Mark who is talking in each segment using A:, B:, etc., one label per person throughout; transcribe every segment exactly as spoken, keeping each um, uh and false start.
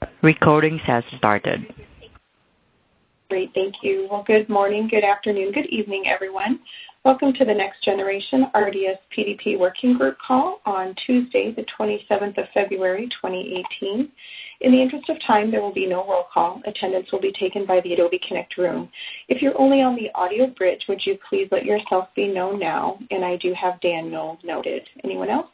A: Recording has started.
B: Great, thank you. Well, good morning, good afternoon, good evening, everyone. Welcome to the Next Generation R D S P D P Working Group call on Tuesday, the twenty-seventh of February, twenty eighteen. In the interest of time, there will be no roll call. Attendance will be taken by the Adobe Connect room. If you're only on the audio bridge, would you please let yourself be known now? And I do have Daniel noted. Anyone else?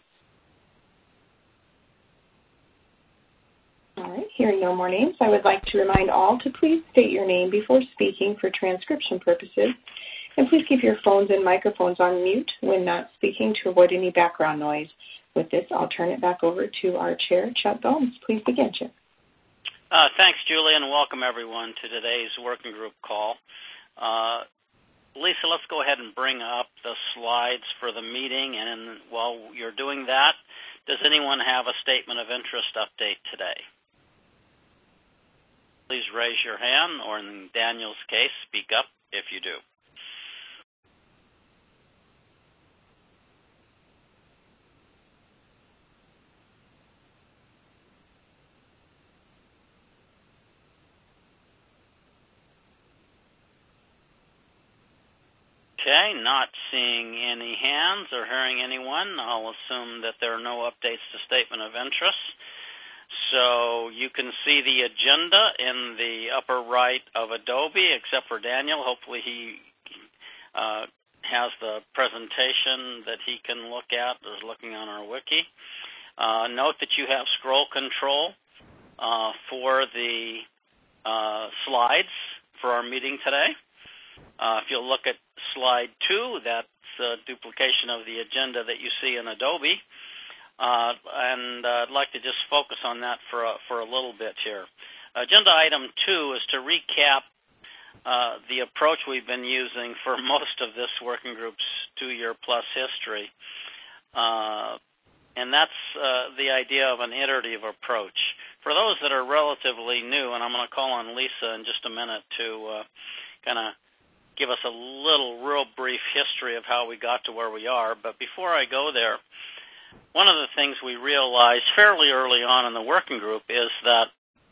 B: All right, hearing no more names, I would like to remind all to please state your name before speaking for transcription purposes. And please keep your phones and microphones on mute when not speaking to avoid any background noise. With this, I'll turn it back over to our chair, Chuck Gomes. Please begin, Chuck.
C: Uh, thanks, Julie, and welcome everyone to today's working group call. Uh, Lisa, let's go ahead and bring up the slides for the meeting. And while you're doing that, does anyone have a statement of interest update today? Please raise your hand, or in Daniel's case, speak up if you do. Okay, not seeing any hands or hearing anyone, I'll assume that there are no updates to statement of interest. So you can see the agenda in the upper right of Adobe, except for Daniel. Hopefully he uh, has the presentation that he can look at, is looking on our wiki. Uh, note that you have scroll control uh, for the uh, slides for our meeting today. Uh, if you'll look at slide two, that's a duplication of the agenda that you see in Adobe. Uh, and uh, I'd like to just focus on that for a, for a little bit here. Agenda item two is to recap uh, the approach we've been using for most of this working group's two-year-plus history. Uh, and that's uh, the idea of an iterative approach. For those that are relatively new, and I'm going to call on Lisa in just a minute to uh, kind of give us a little real brief history of how we got to where we are. But before I go there, one of the things we realized fairly early on in the working group is that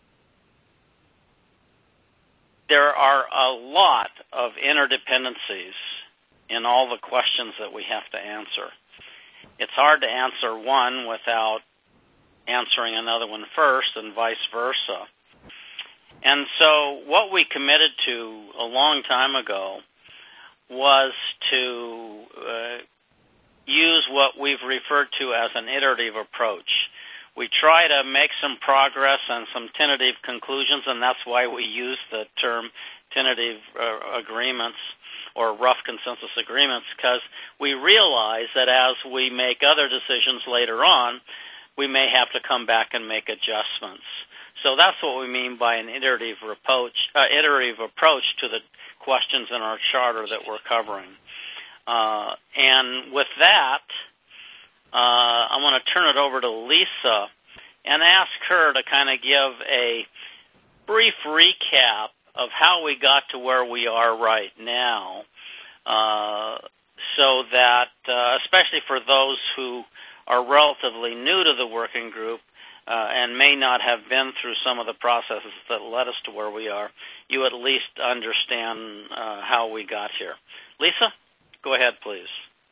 C: there are a lot of interdependencies in all the questions that we have to answer. It's hard to answer one without answering another one first, and vice versa. And so what we committed to a long time ago was to uh, use what we've referred to as an iterative approach. We try to make some progress and some tentative conclusions, and that's why we use the term tentative uh, agreements or rough consensus agreements, because we realize that as we make other decisions later on, we may have to come back and make adjustments. So that's what we mean by an iterative approach, uh, iterative approach to the questions in our charter that we're covering. Uh, and with that, uh, I want to turn it over to Lisa and ask her to kind of give a brief recap of how we got to where we are right now, uh, so that, uh, especially for those who are relatively new to the working group, Uh, and may not have been through some of the processes that led us to where we are, you at least understand uh, how we got here. Lisa, go ahead, please.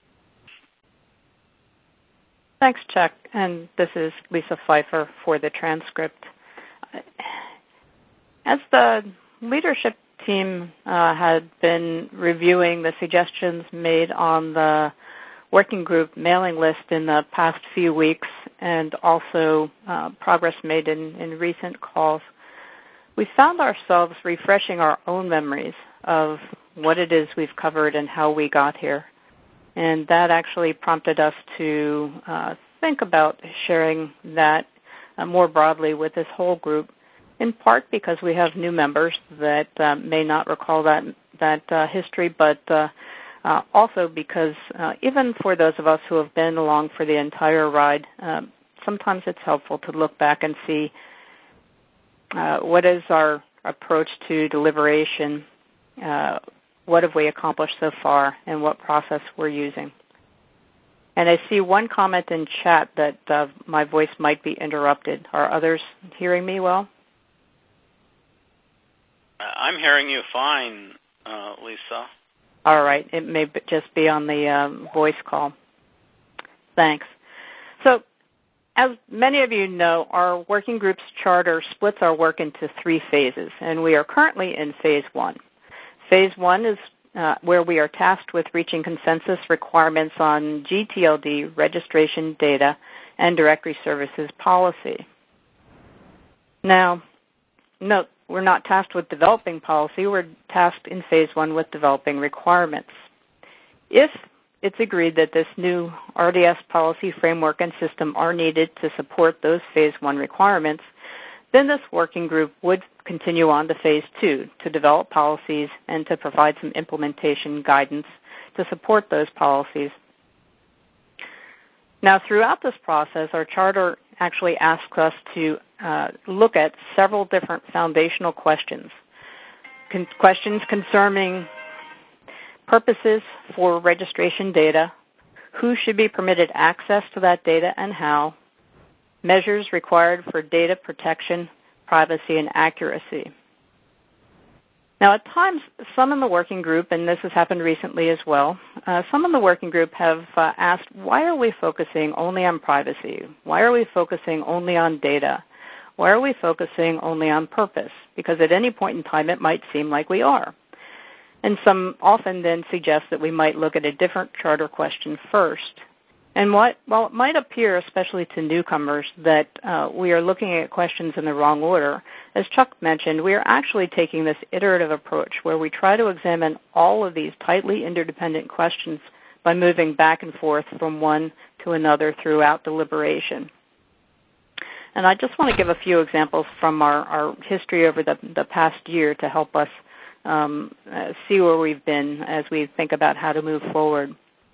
D: Thanks, Chuck. And this is Lisa Pfeiffer for the transcript. As the leadership team uh, had been reviewing the suggestions made on the working group mailing list in the past few weeks, and also uh, progress made in, in recent calls, we found ourselves refreshing our own memories of what it is we've covered and how we got here. And that actually prompted us to uh, think about sharing that uh, more broadly with this whole group, in part because we have new members that uh, may not recall that, that uh, history, but uh, Uh, also because uh, even for those of us who have been along for the entire ride, uh, sometimes it's helpful to look back and see uh, what is our approach to deliberation, uh, what have we accomplished so far, and what process we're using. And I see one comment in chat that uh, my voice might be interrupted. Are others hearing me well?
C: I'm hearing you fine, uh, Lisa.
D: All right. It may just be on the um, voice call. Thanks. So, as many of you know, our working group's charter splits our work into three phases, and we are currently in phase one. Phase one is uh, where we are tasked with reaching consensus requirements on G T L D, registration data, and directory services policy. Now, note, we're not tasked with developing policy. We're tasked in phase one with developing requirements. If it's agreed that this new R D S policy framework and system are needed to support those phase one requirements, then this working group would continue on to phase two to develop policies and to provide some implementation guidance to support those policies. Now, throughout this process, our charter actually asks us to uh, look at several different foundational questions. Con- questions concerning purposes for registration data, who should be permitted access to that data and how, measures required for data protection, privacy, and accuracy. Now, at times, some in the working group, and this has happened recently as well, uh, some in the working group have uh, asked, why are we focusing only on privacy? Why are we focusing only on data? Why are we focusing only on purpose? Because at any point in time, it might seem like we are. And some often then suggest that we might look at a different charter question first. And what, while it might appear, especially to newcomers, that uh, we are looking at questions in the wrong order, as Chuck mentioned, we are actually taking this iterative approach where we try to examine all of these tightly interdependent questions by moving back and forth from one to another throughout deliberation. And I just want to give a few examples from our, our history over the, the past year to help us um, uh, see where we've been as we think about how to move forward.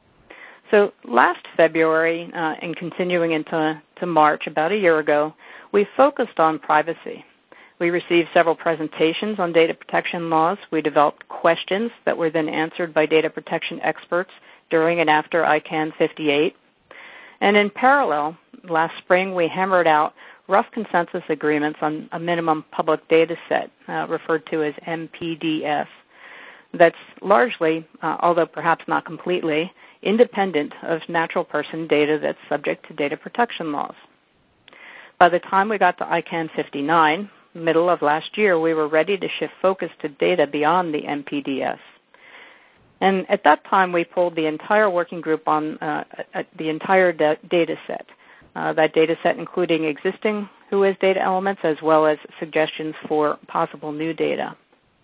D: So last February, uh, and continuing into to March, about a year ago, we focused on privacy. We received several presentations on data protection laws. We developed questions that were then answered by data protection experts during and after I CANN fifty-eight. And in parallel, last spring, we hammered out rough consensus agreements on a minimum public data set, uh, referred to as M P D S, that's largely, uh, although perhaps not completely, independent of natural person data that's subject to data protection laws. By the time we got to I CANN fifty-nine, middle of last year, we were ready to shift focus to data beyond the M P D S. And at that time, we pulled the entire working group on uh, the entire da- data set. Uh, that data set including existing WHOIS data elements as well as suggestions for possible new data.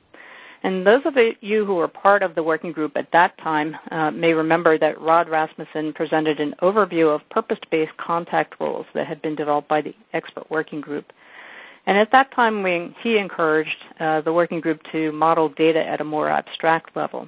D: And those of you who were part of the working group at that time uh, may remember that Rod Rasmussen presented an overview of purpose-based contact rules that had been developed by the expert working group. And at that time, we, he encouraged uh, the working group to model data at a more abstract level.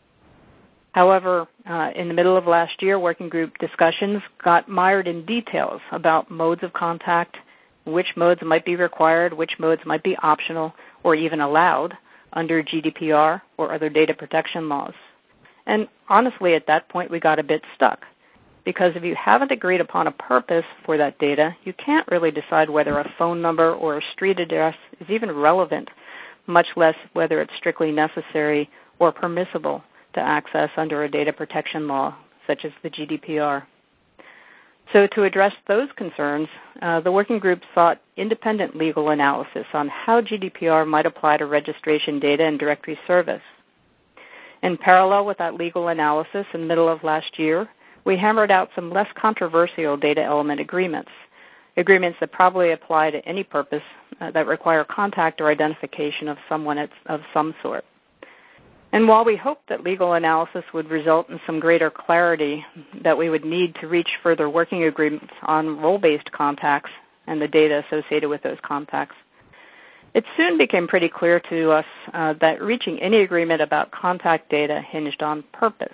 D: However, uh, in the middle of last year, working group discussions got mired in details about modes of contact, which modes might be required, which modes might be optional or even allowed under G D P R or other data protection laws. And honestly, at that point, we got a bit stuck, because if you haven't agreed upon a purpose for that data, you can't really decide whether a phone number or a street address is even relevant, much less whether it's strictly necessary or permissible to access under a data protection law, such as the G D P R. So to address those concerns, uh, the working group sought independent legal analysis on how G D P R might apply to registration data and directory service. In parallel with that legal analysis, in the middle of last year, we hammered out some less controversial data element agreements, agreements that probably apply to any purpose uh, that require contact or identification of someone at, of some sort. And while we hoped that legal analysis would result in some greater clarity that we would need to reach further working agreements on role-based contacts and the data associated with those contacts, it soon became pretty clear to us uh, that reaching any agreement about contact data hinged on purpose.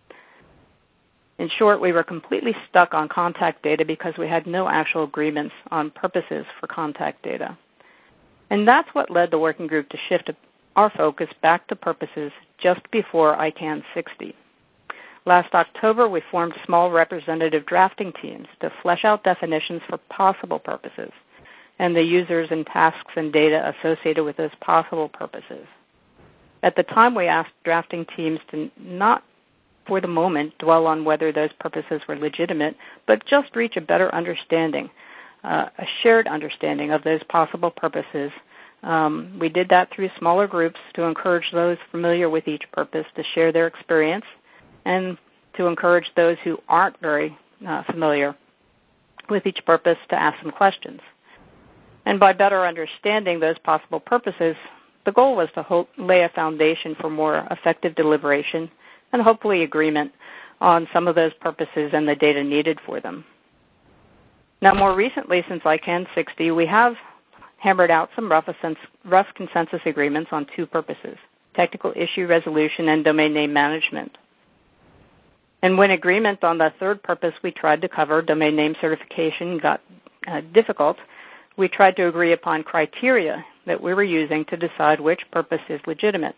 D: In short, we were completely stuck on contact data because we had no actual agreements on purposes for contact data. And that's what led the working group to shift our focus back to purposes just before I CANN sixty. Last October, we formed small representative drafting teams to flesh out definitions for possible purposes and the users and tasks and data associated with those possible purposes. At the time, we asked drafting teams to not, for the moment, dwell on whether those purposes were legitimate, but just reach a better understanding, uh, a shared understanding of those possible purposes. Um, we did that through smaller groups to encourage those familiar with each purpose to share their experience and to encourage those who aren't very uh, familiar with each purpose to ask some questions. And by better understanding those possible purposes, the goal was to ho- lay a foundation for more effective deliberation and hopefully agreement on some of those purposes and the data needed for them. Now, more recently, since I CAN sixty, we have hammered out some rough, rough consensus agreements on two purposes, technical issue resolution and domain name management. And when agreement on the third purpose we tried to cover, domain name certification, got uh, difficult, we tried to agree upon criteria that we were using to decide which purpose is legitimate.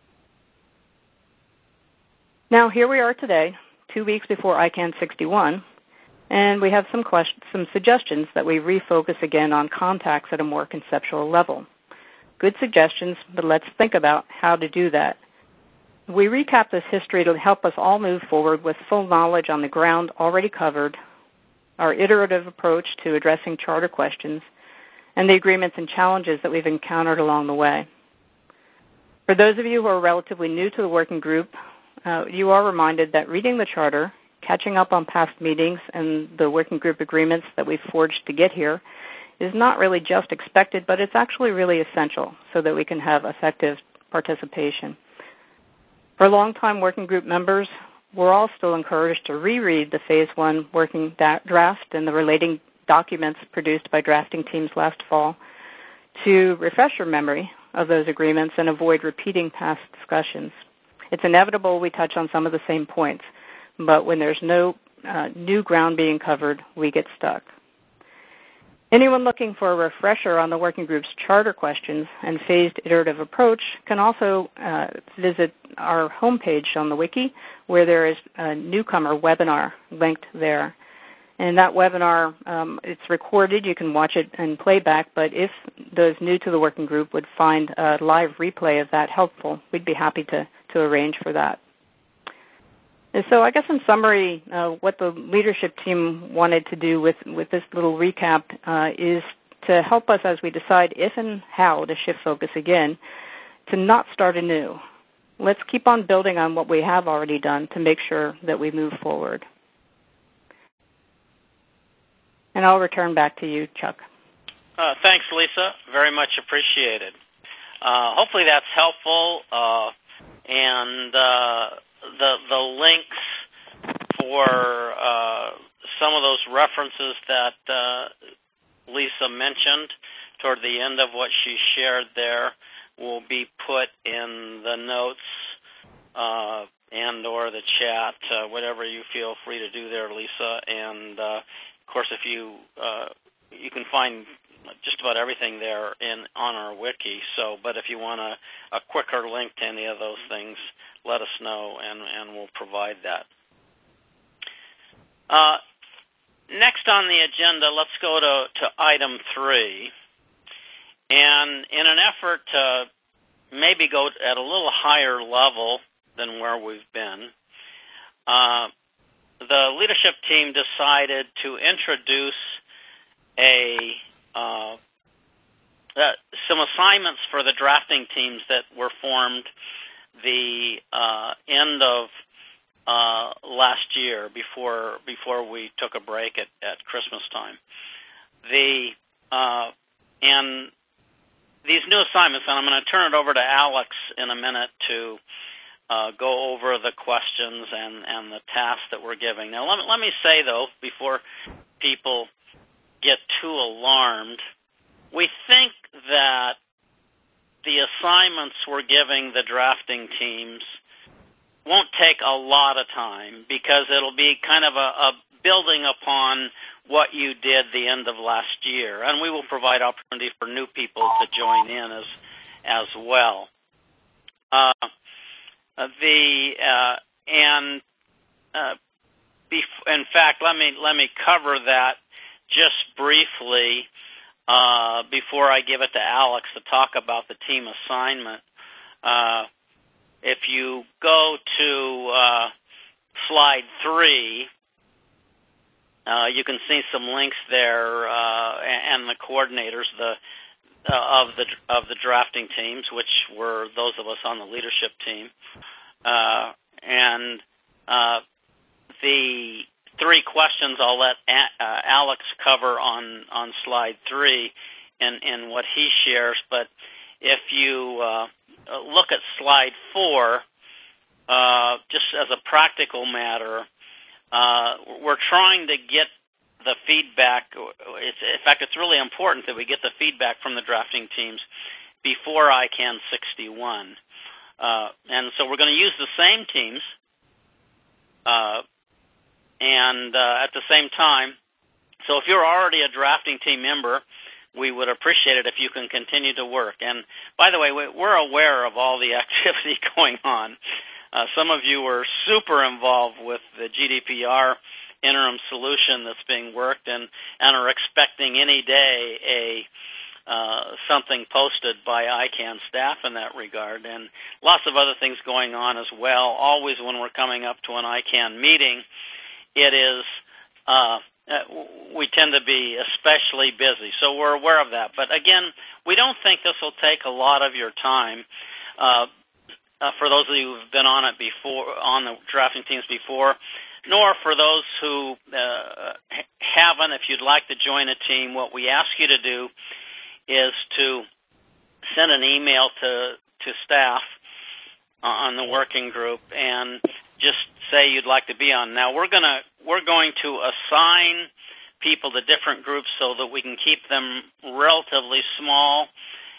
D: Now, here we are today, two weeks before I CAN sixty-one, and we have some questions, some suggestions that we refocus again on contacts at a more conceptual level. Good suggestions, but let's think about how to do that. We recap this history to help us all move forward with full knowledge on the ground already covered, our iterative approach to addressing charter questions, and the agreements and challenges that we've encountered along the way. For those of you who are relatively new to the working group, uh, you are reminded that reading the charter, catching up on past meetings, and the working group agreements that we've forged to get here is not really just expected, but it's actually really essential so that we can have effective participation. For long-time working group members, we're all still encouraged to reread the Phase one working da- draft and the relating documents produced by drafting teams last fall to refresh your memory of those agreements and avoid repeating past discussions. It's inevitable we touch on some of the same points, but when there's no uh, new ground being covered, we get stuck. Anyone looking for a refresher on the working group's charter questions and phased iterative approach can also uh, visit our homepage on the wiki, where there is a newcomer webinar linked there. And that webinar, um, it's recorded. You can watch it in playback, but if those new to the working group would find a live replay of that helpful, we'd be happy to, to arrange for that. And so I guess in summary, uh, what the leadership team wanted to do with, with this little recap uh, is to help us as we decide if and how to shift focus again, to not start anew. Let's keep on building on what we have already done to make sure that we move forward. And I'll return back to you, Chuck.
C: Uh, thanks, Lisa. Very much appreciated. Uh, hopefully that's helpful, uh, and uh, the the links for uh, some of those references that uh, Lisa mentioned toward the end of what she shared there will be put in the notes uh, and or the chat, uh, whatever you feel free to do there, Lisa. And uh, of course, if you uh, you can find just about everything there in on our wiki. So, but if you want a, a quicker link to any of those things, let us know, and, and we'll provide that. Uh, next on the agenda, let's go to, to item three. And in an effort to maybe go at a little higher level than where we've been, uh, the leadership team decided to introduce a uh, uh, some assignments for the drafting teams that were formed the uh, end of uh, last year before before we took a break at, at Christmas time. The uh, and these new assignments, and I'm going to turn it over to Alex in a minute to uh, go over the questions and, and the tasks that we're giving. Now, let me, let me say, though, before people get too alarmed, we think that the assignments we're giving the drafting teams won't take a lot of time because it'll be kind of a, a building upon what you did the end of last year, and we will provide opportunity for new people to join in as as well. Uh, the uh, and uh, bef- in fact, let me let me cover that just briefly uh, before I give it to Alex to talk about the team assignment. Uh, if you go to uh, slide three, uh, you can see some links there uh, and the coordinators the uh, of the of the drafting teams, which were those of us on the leadership team, uh, and uh, the three questions I'll let A- uh, Alex cover on, on slide three in, in what he shares. But if you uh, look at slide four, uh, just as a practical matter, uh, we're trying to get the feedback. It's, in fact, it's really important that we get the feedback from the drafting teams before I CAN sixty-one. Uh, and so we're going to use the same teams. Uh, And uh, at the same time, so if you're already a drafting team member, we would appreciate it if you can continue to work. And by the way, we're aware of all the activity going on. Uh, some of you are super involved with the G D P R interim solution that's being worked and, and are expecting any day a uh, something posted by I CAN staff in that regard. And lots of other things going on as well. Always when we're coming up to an I CAN meeting, it is, uh, we tend to be especially busy, so we're aware of that. But again, we don't think this will take a lot of your time. Uh, uh, for those of you who've been on it before, on the drafting teams before, nor for those who uh, haven't. If you'd like to join a team, what we ask you to do is to send an email to to staff on the working group and just say you'd like to be on. Now we're gonna we're going to assign people to different groups so that we can keep them relatively small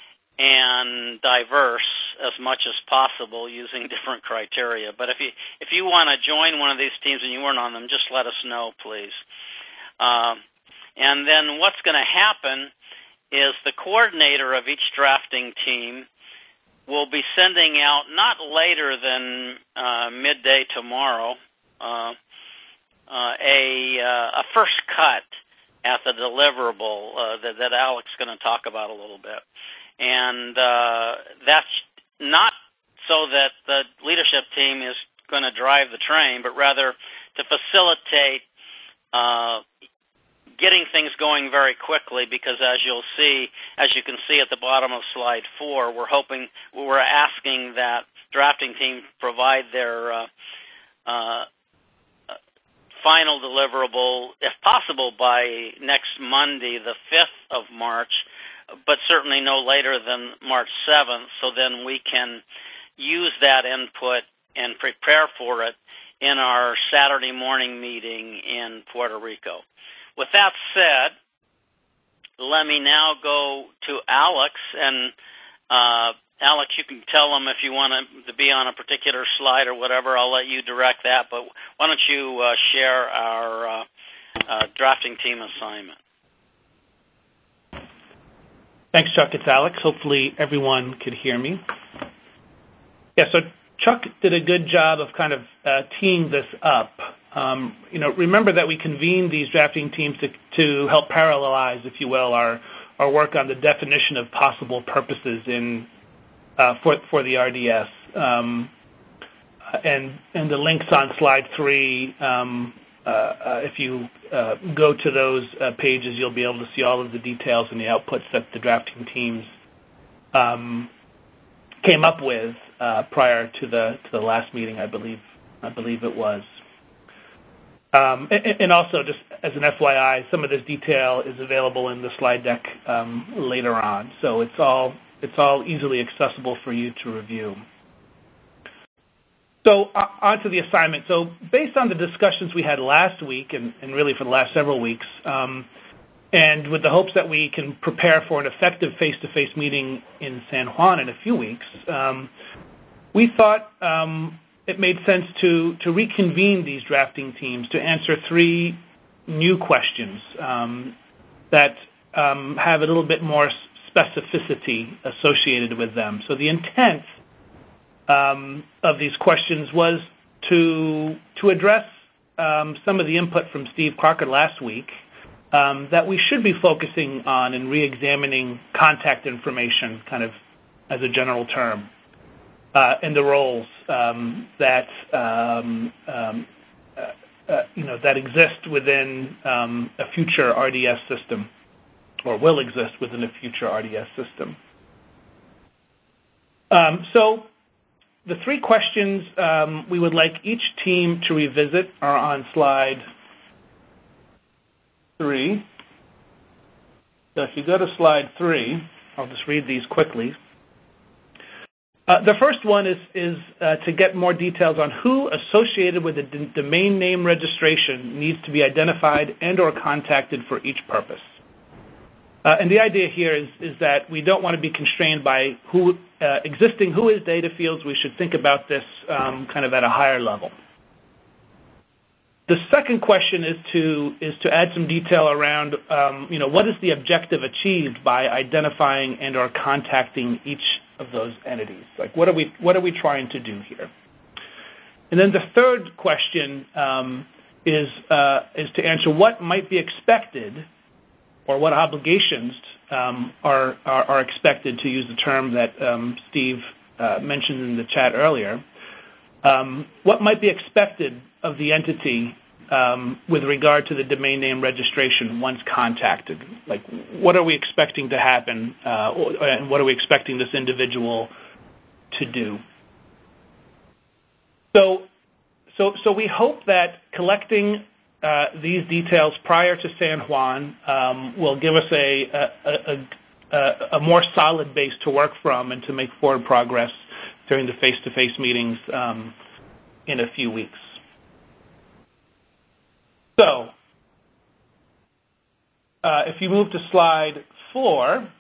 C: and diverse as much as possible using different criteria. But if you if you want to join one of these teams and you weren't on them, just let us know, please. Uh, and then what's going to happen is the coordinator of each drafting team will be sending out, not later than uh, midday tomorrow, uh, uh, a, uh, a first cut at the deliverable uh, that, that Alex is going to talk about a little bit. And uh, that's not so that the leadership team is going to drive the train, but rather to facilitate uh, getting things going very quickly, because as you'll see, as you can see at the bottom of slide four, we're hoping, we're asking that drafting team provide their uh, uh, final deliverable, if possible, by next Monday, the fifth of March, but certainly no later than March seventh, so then we can use that input and prepare for it in our Saturday morning meeting in Puerto Rico. With that said, let me now go to Alex, and uh, Alex, you can tell them if you want to be on a particular slide or whatever. I'll let you direct that, but why don't you uh, share our uh, uh, drafting team assignment?
E: Thanks, Chuck. It's Alex. Hopefully everyone could hear me. Yeah, so Chuck did a good job of kind of uh, teeing this up. Um, you know, remember that we convened these drafting teams to, to help parallelize, if you will, our, our work on the definition of possible purposes in uh, for for the R D S. Um, and and the links on slide three, um, uh, uh, if you uh, go to those uh, pages, you'll be able to see all of the details and the outputs that the drafting teams um, came up with uh, prior to the to the last meeting, I believe I believe it was. Um, and, and also, just as an F Y I, some of this detail is available in the slide deck um, later on, so it's all it's all easily accessible for you to review. So uh, on to the assignment. So based on the discussions we had last week, and, and really for the last several weeks, um, and with the hopes that we can prepare for an effective face-to-face meeting in San Juan in a few weeks, um, we thought um, it made sense to, to reconvene these drafting teams to answer three new questions um, that um, have a little bit more specificity associated with them. So the intent um, of these questions was to, to address um, some of the input from Steve Crockett last week um, that we should be focusing on and re-examining contact information kind of as a general term. uh, and the roles um, that um, um, uh, uh, you know that exist within um, a future R D S system, or will exist within a future R D S system. Um, so the three questions um, we would like each team to revisit are on slide three. So if you go to slide three, I'll just read these quickly. Uh, the first one is, is uh, to get more details on who associated with the d- domain name registration needs to be identified and or contacted for each purpose. Uh, and the idea here is, is that we don't want to be constrained by who uh, existing who is data fields. We should think about this um, kind of at a higher level. The second question is to is to add some detail around um, you know what is the objective achieved by identifying and or contacting each of those entities. Like what are we what are we trying to do here? And then the third question um, is uh, is to answer what might be expected, or what obligations um, are, are are expected, to use the term that um, Steve uh, mentioned in the chat earlier. Um, what might be expected of the entity um, with regard to the domain name registration once contacted? Like, what are we expecting to happen, uh, and what are we expecting this individual to do? So, so, so we hope that collecting uh, these details prior to San Juan um, will give us a, a, a, a more solid base to work from and to make forward progress during the face-to-face meetings um, in a few weeks. So, uh, if you move to slide four,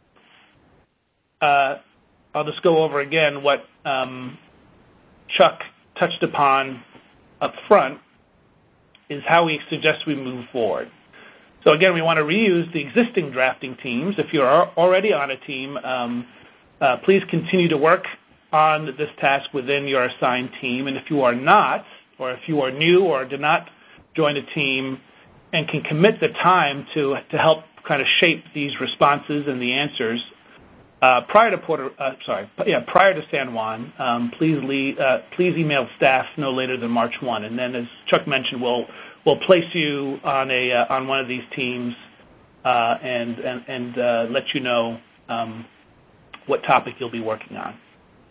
E: uh, I'll just go over again what um, Chuck touched upon up front, is how we suggest we move forward. So again, we want to reuse the existing drafting teams. If you're already on a team, um, uh, please continue to work on this task within your assigned team. And if you are not, or if you are new or did not join a team and can commit the time to, to help kind of shape these responses and the answers, uh, prior to Puerto, uh, sorry, yeah, prior to San Juan, um, please leave, uh, please email staff no later than March first. And then, as Chuck mentioned, we'll we'll place you on a uh, on one of these teams uh, and and, and uh, let you know um, what topic you'll be working on.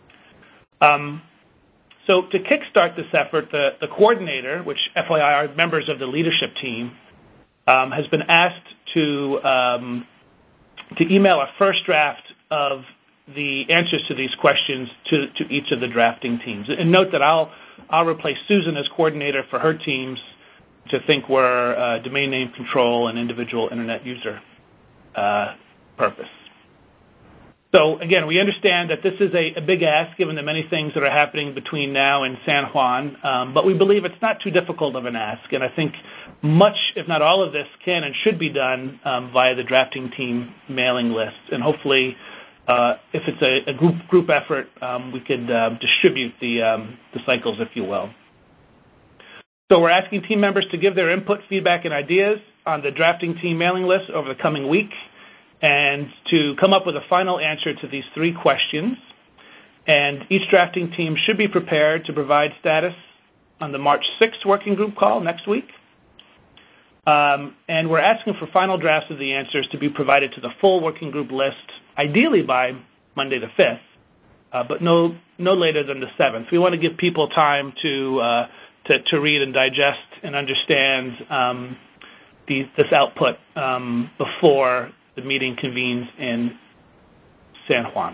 E: Um, so to kickstart this effort, the, the coordinator, which F Y I are members of the leadership team, um, has been asked to um, to email a first draft of the answers to these questions to, to each of the drafting teams. And note that I'll I'll replace Susan as coordinator for her teams, which I think were uh, domain name control and individual internet user uh, purpose. So again, we understand that this is a, a big ask given the many things that are happening between now and San Juan, um, but we believe it's not too difficult of an ask, and I think much, if not all of this, can and should be done um, via the drafting team mailing list, and hopefully, uh, if it's a, a group group effort, um, we could uh, distribute the um, the cycles, if you will. So we're asking team members to give their input, feedback, and ideas on the drafting team mailing list over the coming week, and to come up with a final answer to these three questions. And each drafting team should be prepared to provide status on the March sixth working group call next week. Um, and we're asking for final drafts of the answers to be provided to the full working group list, ideally by Monday the fifth, uh, but no no later than the seventh. We want to give people time to uh, to, to read and digest and understand um, the, this output um, before the meeting convenes in San Juan.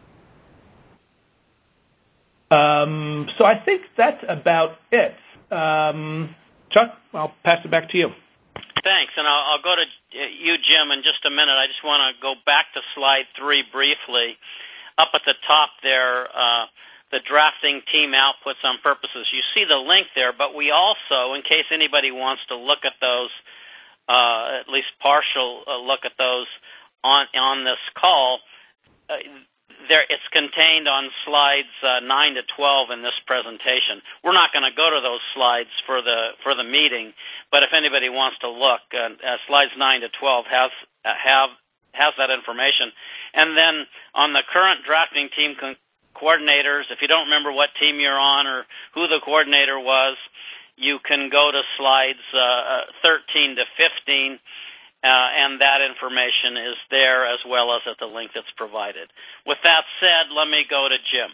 E: Um, so I think that's about it. Um, Chuck, I'll pass it back to you.
C: Thanks, and I'll, I'll go to you, Jim, in just a minute. I just want to go back to slide three briefly. Up at the top there, uh, the drafting team outputs on purposes. You see the link there, but we also, in case anybody wants to look at those, uh, at least partial uh, look at those on on this call, uh, there it's contained on slides uh, nine to twelve in this presentation. We're not going to go to those slides for the for the meeting, but if anybody wants to look, uh, uh, slides nine to twelve has uh, have has that information. And then on the current drafting team con- coordinators. If you don't remember what team you're on or who the coordinator was, you can go to slides uh, thirteen to fifteen, uh, and that information is there as well as at the link that's provided. With that said, let me go to Jim.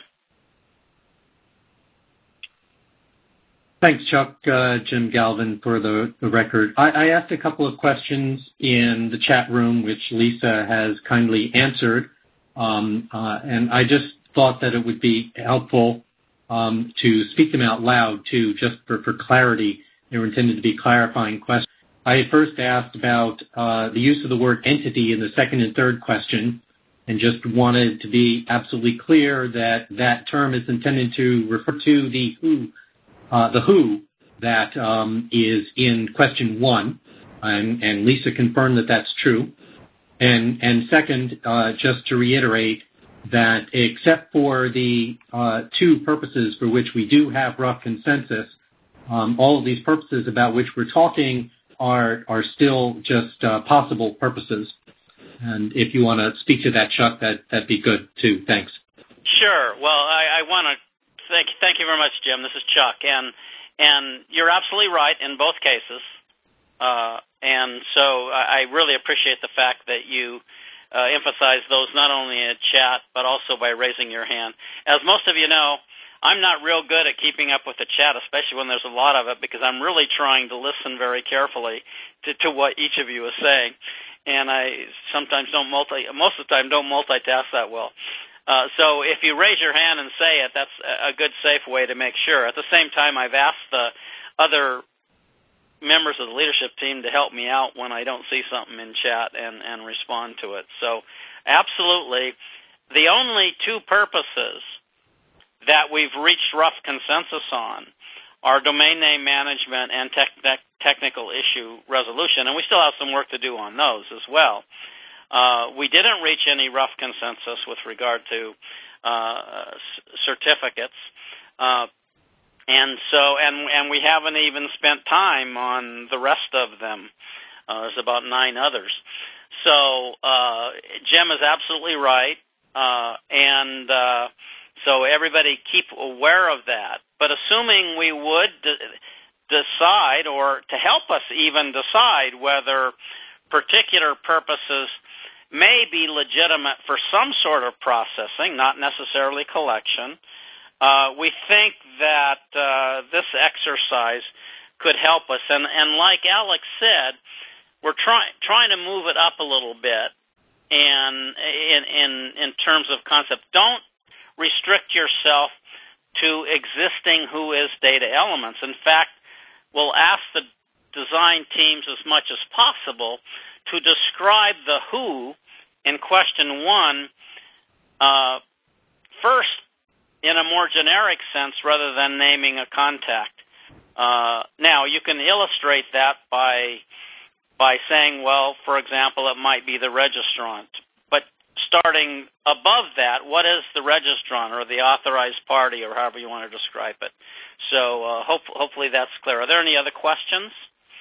F: Thanks, Chuck. Uh, Jim Galvin for the, the record. I, I asked a couple of questions in the chat room, which Lisa has kindly answered, um, uh, and I just thought that it would be helpful um, to speak them out loud, too, just for, for clarity. They were intended to be clarifying questions. I had first asked about uh, the use of the word entity in the second and third question, and just wanted to be absolutely clear that that term is intended to refer to the who Uh, the who that um, is in question one, and, and Lisa confirmed that that's true. And, and second, uh, just to reiterate that except for the uh, two purposes for which we do have rough consensus, um, all of these purposes about which we're talking are, are still just uh, possible purposes. And if you want to speak to that, Chuck, that, that'd be good, too. Thanks.
C: Sure. Well, I, I want to Thank, thank you very much, Jim. This is Chuck, and and you're absolutely right in both cases. Uh, and so I, I really appreciate the fact that you uh, emphasize those not only in chat but also by raising your hand. As most of you know, I'm not real good at keeping up with the chat, especially when there's a lot of it, because I'm really trying to listen very carefully to, to what each of you is saying, and I sometimes don't multi. Most of the time, don't multitask that well. Uh, so if you raise your hand and say it, that's a good, safe way to make sure. At the same time, I've asked the other members of the leadership team to help me out when I don't see something in chat and, and respond to it. So absolutely, the only two purposes that we've reached rough consensus on are domain name management and tech, tech, technical issue resolution, and we still have some work to do on those as well. Uh, we didn't reach any rough consensus with regard to uh, certificates, uh, and so and and we haven't even spent time on the rest of them. Uh, there's about nine others. So uh, Jim is absolutely right, uh, and uh, so everybody keep aware of that. But assuming we would de- decide, or to help us even decide whether particular purposes may be legitimate for some sort of processing, not necessarily collection, uh, we think that uh, this exercise could help us. And, and like Alex said, we're trying trying to move it up a little bit and in, in, in terms of concept. Don't restrict yourself to existing who is data elements. In fact, we'll ask the design teams as much as possible to describe the who in question one uh, first in a more generic sense rather than naming a contact. Uh, now, you can illustrate that by by saying, well, for example, it might be the registrant. But starting above that, what is the registrant or the authorized party or however you want to describe it? So uh, hope, hopefully that's clear. Are there any other questions?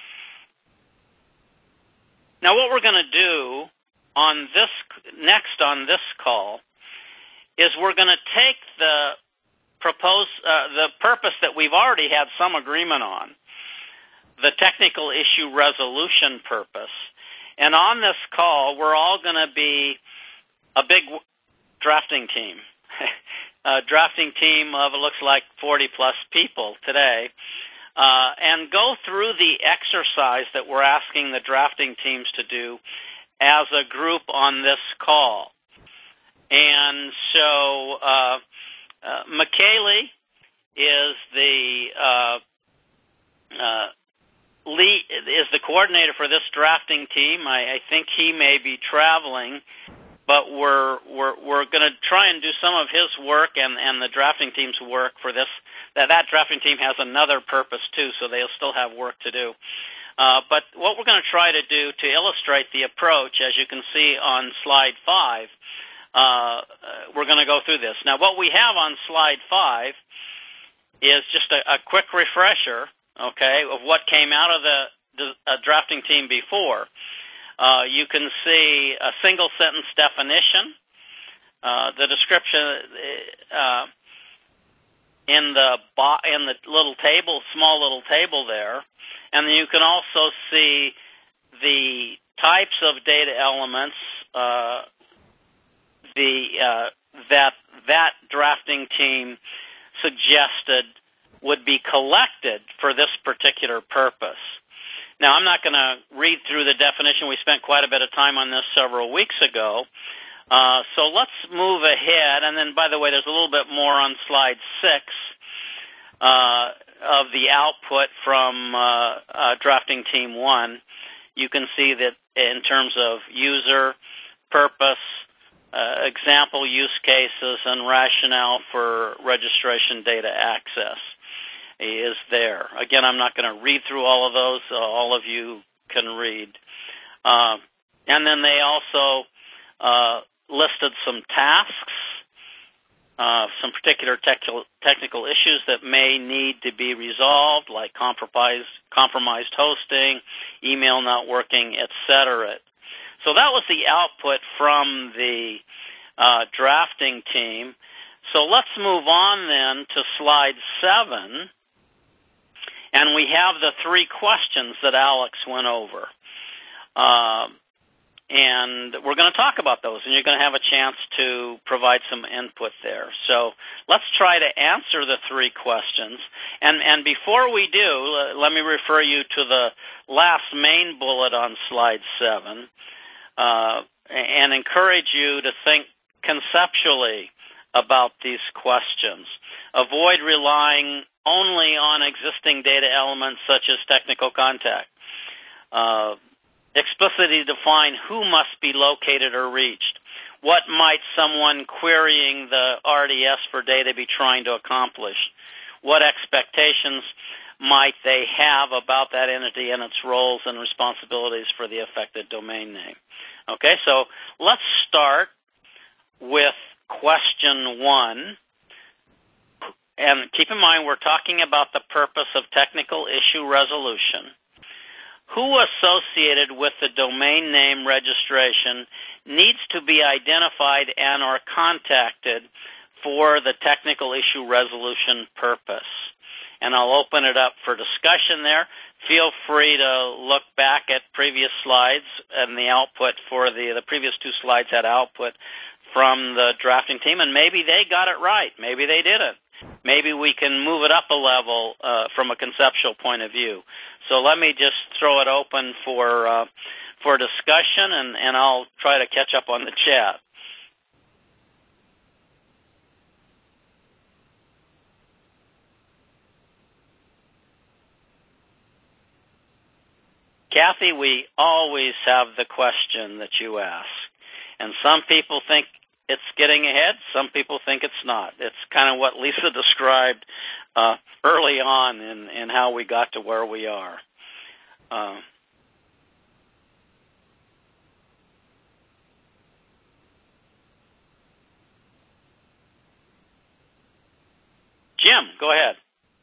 C: Now, what we're going to do on this next on this call is we're going to take the propose uh, the purpose that we've already had some agreement on, the technical issue resolution purpose, and on this call we're all going to be a big drafting team, a drafting team of it looks like forty plus people today. Uh, and go through the exercise that we're asking the drafting teams to do as a group on this call. And so uh, uh, Michele is the uh, uh, lead, is the coordinator for this drafting team. I, I think he may be traveling, but we're we're we're going to try and do some of his work and, and the drafting team's work for this. That that drafting team has another purpose too, so they'll still have work to do. Uh, but what we're going to try to do to illustrate the approach, as you can see on slide five, uh, we're going to go through this. Now, what we have on slide five is just a, a quick refresher, okay, of what came out of the, the uh, drafting team before. Uh, you can see a single sentence definition, uh, the description uh, in the bo- in the little table, small little table there, and then you can also see the types of data elements uh, the uh, that that drafting team suggested would be collected for this particular purpose. Now, I'm not going to read through the definition. We spent quite a bit of time on this several weeks ago. Uh, so let's move ahead. And then, by the way, there's a little bit more on slide six uh, of the output from uh, uh, drafting team one. You can see that in terms of user, purpose, uh, example use cases, and rationale for registration data access is there. Again, I'm not going to read through all of those. Uh, all of you can read. Uh, and then they also uh, listed some tasks, uh, some particular technical, technical issues that may need to be resolved, like compromised, compromised hosting, email not working, et cetera. So that was the output from the uh, drafting team. So let's move on then to slide seven. And we have the three questions that Alex went over. Uh, and we're going to talk about those, and you're going to have a chance to provide some input there. So let's try to answer the three questions. And, and before we do, let me refer you to the last main bullet on slide seven uh, and encourage you to think conceptually about these questions. Avoid relying only on existing data elements such as technical contact. Uh, explicitly define who must be located or reached. What might someone querying the R D S for data be trying to accomplish? What expectations might they have about that entity and its roles and responsibilities for the affected domain name? Okay, so let's start with question one. And keep in mind, we're talking about the purpose of technical issue resolution. Who associated with the domain name registration needs to be identified and or contacted for the technical issue resolution purpose? And I'll open it up for discussion there. Feel free to look back at previous slides, and the output for the, the previous two slides had output from the drafting team, and maybe they got it right. Maybe they didn't. Maybe we can move it up a level uh, from a conceptual point of view. So let me just throw it open for uh, for discussion, and, and I'll try to catch up on the chat. Kathy, we always have the question that you ask, and some people think it's getting ahead. Some people think it's not. It's kind of what Lisa described uh, early on in, in how we got to where we are. Uh, Jim, go ahead.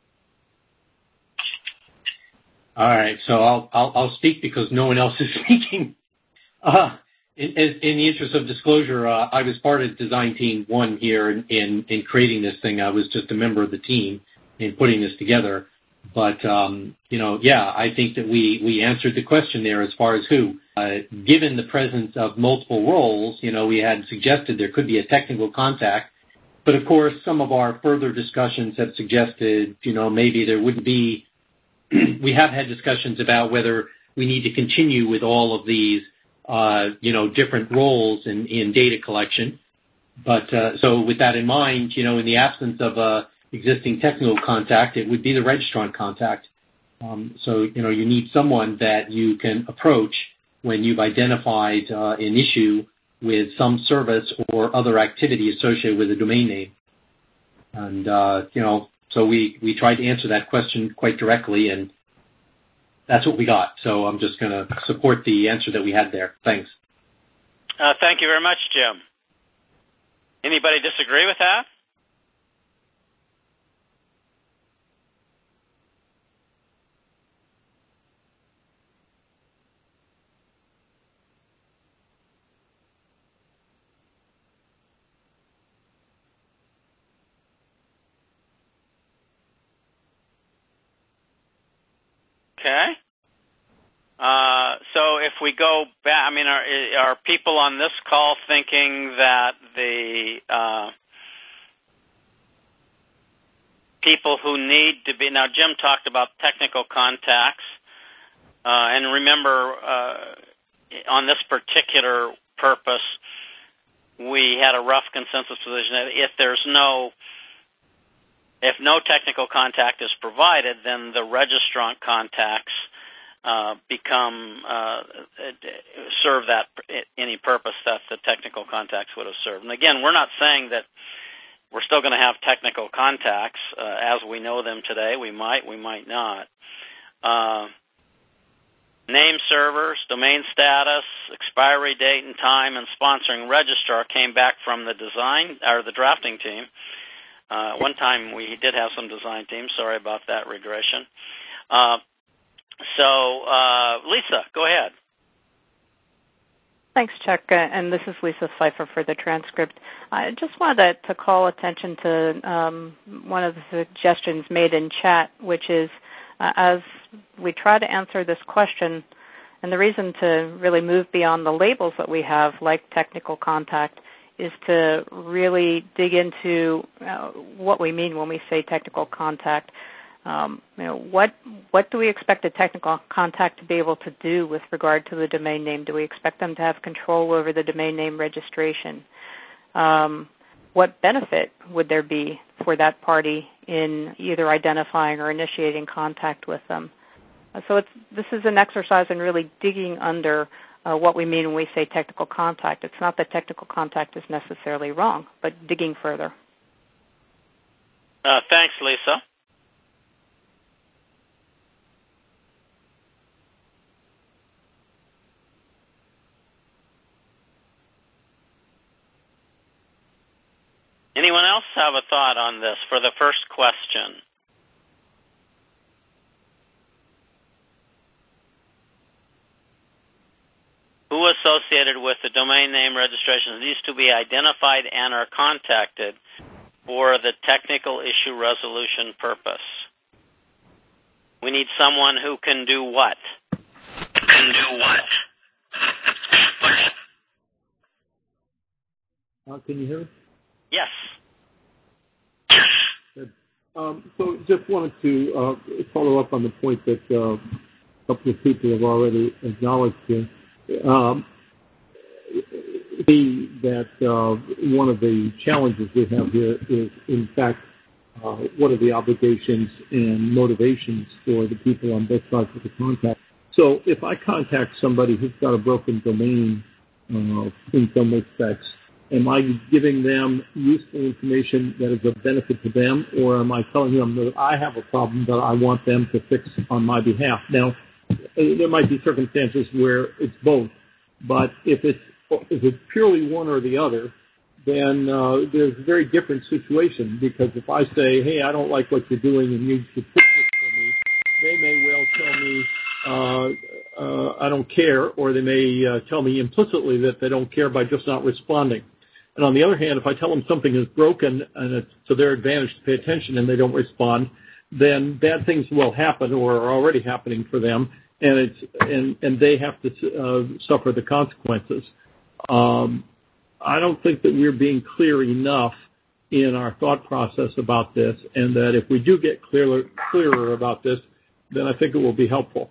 F: All right, so I'll I'll, I'll speak because no one else is speaking. Uh, In, in the interest of disclosure, uh, I was part of design team one here in, in, in creating this thing. I was just a member of the team in putting this together. But, um, you know, yeah, I think that we, we answered the question there as far as who. Uh, given the presence of multiple roles, you know, we had suggested there could be a technical contact. But, of course, some of our further discussions have suggested, you know, maybe there wouldn't be – we have had discussions about whether we need to continue with all of these Uh, you know, different roles in, in data collection. But uh, so with that in mind, you know, in the absence of a existing technical contact, it would be the registrant contact. Um, so, you know, you need someone that you can approach when you've identified uh, an issue with some service or other activity associated with a domain name. And, uh, you know, so we, we tried to answer that question quite directly, and that's what we got. So I'm just going to support the answer that we had there. Thanks.
C: Uh, thank you very much, Jim. Anybody disagree with that? Okay. Uh, so if we go back, I mean, are, are people on this call thinking that the uh, people who need to be, now Jim talked about technical contacts, uh, and remember uh, on this particular purpose, we had a rough consensus position that if there's no, if no technical contact is provided, then the registrant contacts Uh, become uh, serve that any purpose that the technical contacts would have served. And again, we're not saying that we're still going to have technical contacts uh, as we know them today. We might, we might not. Uh, name servers, domain status, expiry date and time, and sponsoring registrar came back from the design or the drafting team. Uh, one time we did have some design teams. Sorry about that regression. Uh, So, uh, Lisa, go ahead.
D: Thanks, Chuck. Uh, and this is Lisa Pfeiffer for the transcript. I just wanted to, to call attention to um, one of the suggestions made in chat, which is uh, as we try to answer this question, and the reason to really move beyond the labels that we have, like technical contact, is to really dig into uh, what we mean when we say technical contact. Um, you know, what what do we expect a technical contact to be able to do with regard to the domain name? Do we expect them to have control over the domain name registration? Um, what benefit would there be for that party in either identifying or initiating contact with them? Uh, so it's, this is an exercise in really digging under uh, what we mean when we say technical contact. It's not that technical contact is necessarily wrong, but digging further.
C: Uh, thanks, Lisa. Anyone else have a thought on this for the first question? Who associated with the domain name registration needs to be identified and are contacted for the technical issue resolution purpose? We need someone who can do what? Can do what?
G: Uh, can you hear me?
C: Yes.
G: Good. Um, so just wanted to uh, follow up on the point that uh, a couple of people have already acknowledged here. Um, the, that uh, one of the challenges we have here is, in fact, uh, what are the obligations and motivations for the people on both sides of the contact. So if I contact somebody who's got a broken domain uh, in some respects, am I giving them useful information that is of benefit to them, or am I telling them that I have a problem that I want them to fix on my behalf? Now, there might be circumstances where it's both, but if it's, if it's purely one or the other, then uh, there's a very different situation, because if I say, hey, I don't like what you're doing and you should fix it for me, they may well tell me, uh, uh, I don't care, or they may uh, tell me implicitly that they don't care by just not responding. And on the other hand, if I tell them something is broken and it's to their advantage to pay attention and they don't respond, then bad things will happen or are already happening for them, and it's and, and they have to uh, suffer the consequences. Um, I don't think that we're being clear enough in our thought process about this, and that if we do get clearer, clearer about this, then I think it will be helpful.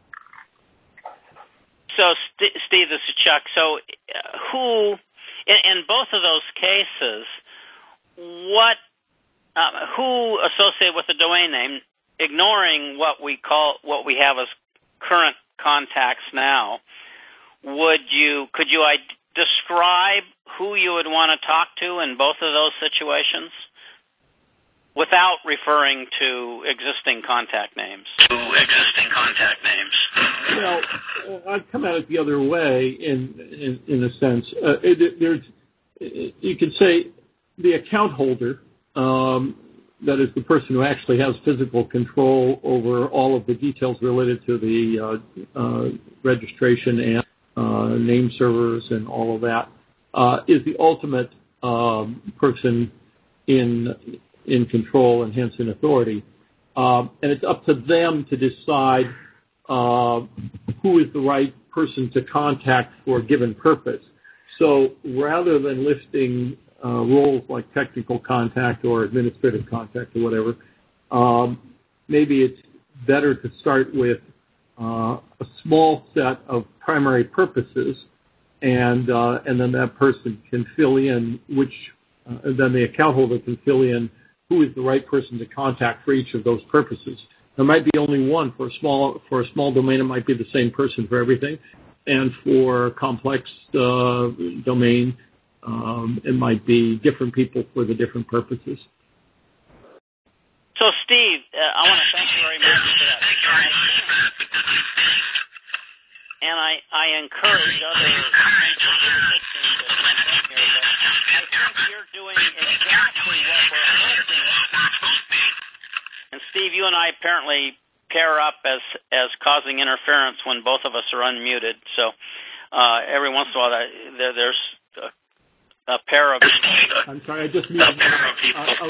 C: So, Steve, this is Chuck. So, uh, who, in, in both of those cases, what, uh, who associated with the domain name, ignoring what we call, what we have as current contacts now, would you, could you I, describe who you would want to talk to in both of those situations, without referring to existing contact names? To existing contact names.
G: Well, I'd come at it the other way in in, in a sense. Uh, it, it, there's, it, you could say the account holder, um, that is the person who actually has physical control over all of the details related to the uh, uh, registration and uh, name servers and all of that, uh, is the ultimate um, person in in control and hence in authority. Um, and it's up to them to decide uh, who is the right person to contact for a given purpose. So rather than listing uh, roles like technical contact or administrative contact or whatever, um, maybe it's better to start with uh, a small set of primary purposes, and uh, and then that person can fill in which, uh, and then the account holder can fill in who is the right person to contact for each of those purposes. There might be only one for a small for a small domain. It might be the same person for everything, and for a complex uh, domain, um, it might be different people for the different purposes.
C: So, Steve, uh, I want to thank you very much for that. And I, I encourage other leadership teams to jump in here, but I think you're doing exactly what we're hoping. And Steve, you and I apparently pair up as as causing interference when both of us are unmuted. So uh, every once in a while, there, there's a, a pair of.
G: I'm sorry, I just muted. Uh,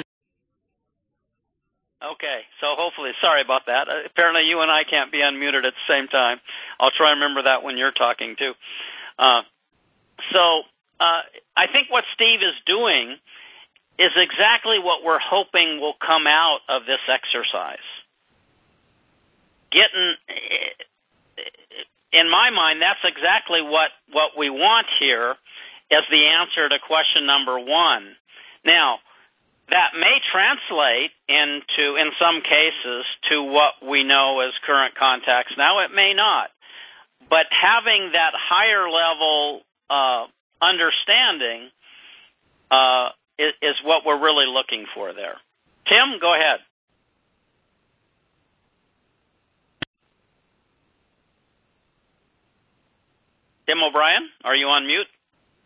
C: Okay, so hopefully, sorry about that. Uh, apparently you and I can't be unmuted at the same time. I'll try and remember that when you're talking, too. Uh, so uh, I think what Steve is doing is exactly what we're hoping will come out of this exercise. Getting, in my mind, that's exactly what, what we want here as the answer to question number one. Now, that may translate into, in some cases, to what we know as current contacts now. It may not. But having that higher level uh, understanding uh, is, is what we're really looking for there. Tim, go ahead. Tim O'Brien, are you on mute?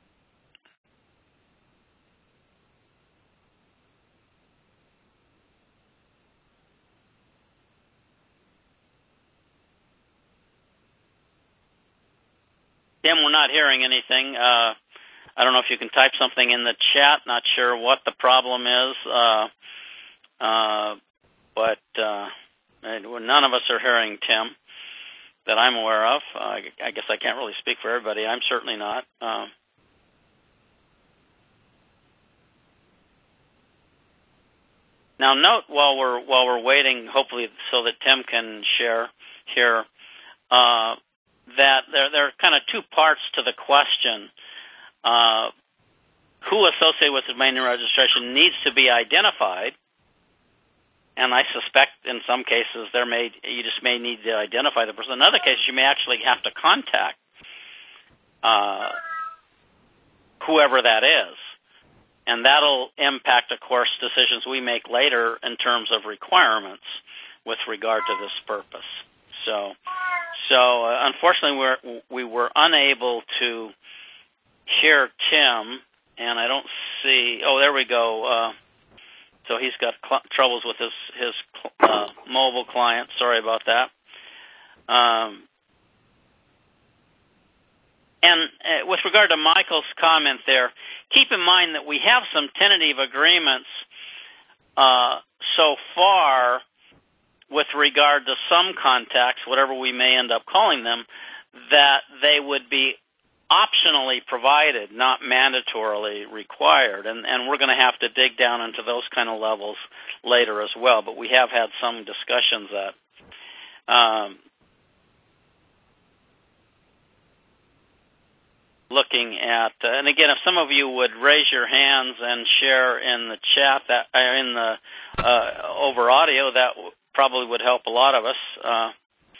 C: Tim, we're not hearing anything. Uh, I don't know if you can type something in the chat. Not sure what the problem is, uh, uh, but uh, none of us are hearing Tim that I'm aware of. Uh, I guess I can't really speak for everybody. I'm certainly not. Uh, now, note while we're while we're waiting, hopefully, so that Tim can share here. Uh, that there, there are kind of two parts to the question. Uh, who associated with domain name registration needs to be identified, and I suspect in some cases there may you just may need to identify the person. In other cases, you may actually have to contact uh, whoever that is, and that'll impact, of course, decisions we make later in terms of requirements with regard to this purpose. So. So, uh, unfortunately, we're, we were unable to hear Tim, and I don't see. Oh, there we go. Uh, so he's got cl- troubles with his his uh, mobile client. Sorry about that. Um, and uh, with regard to Michael's comment there, keep in mind that we have some tentative agreements uh, so far with regard to some contacts, whatever we may end up calling them, that they would be optionally provided, not mandatorily required. And, and we're going to have to dig down into those kind of levels later as well. But we have had some discussions that um, looking at, uh, and again, if some of you would raise your hands and share in the chat, that uh, in the uh, over audio, that w- probably would help a lot of us. Uh,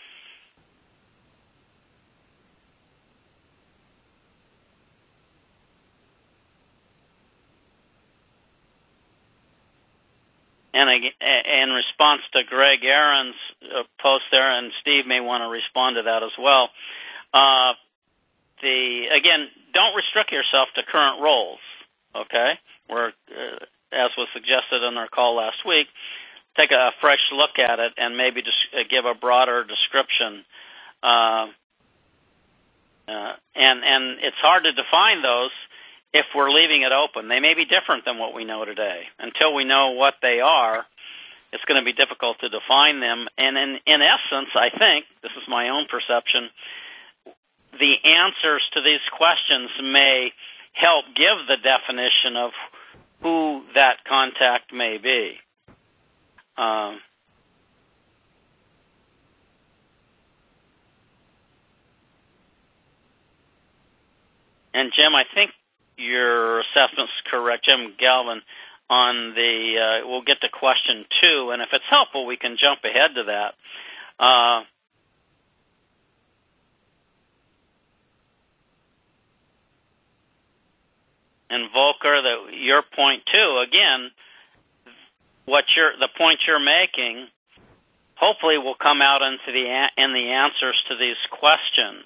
C: and in response to Greg Aaron's post there, and Steve may want to respond to that as well, uh, the again, don't restrict yourself to current roles, okay? We're, uh, as was suggested on our call last week, take a fresh look at it and maybe just give a broader description. Uh, uh, and and it's hard to define those if we're leaving it open. They may be different than what we know today. Until we know what they are, it's going to be difficult to define them. And in, in essence, I think, this is my own perception, the answers to these questions may help give the definition of who that contact may be. Um, and Jim, I think your assessment's correct, Jim Galvin, on the, uh, we'll get to question two, and if it's helpful, we can jump ahead to that. Uh, and Volker, the, your point too, again, what you're, the point you're making hopefully will come out into the, in the answers to these questions.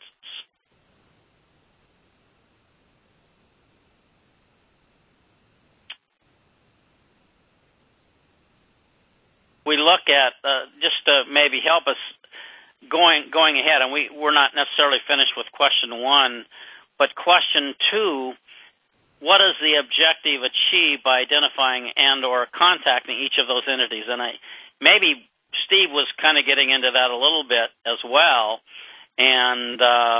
C: We look at, uh, just to maybe help us going going ahead, and we, we're not necessarily finished with question one, but question two, what is the objective achieved by identifying and or contacting each of those entities? And I maybe Steve was kind of getting into that a little bit as well, and uh,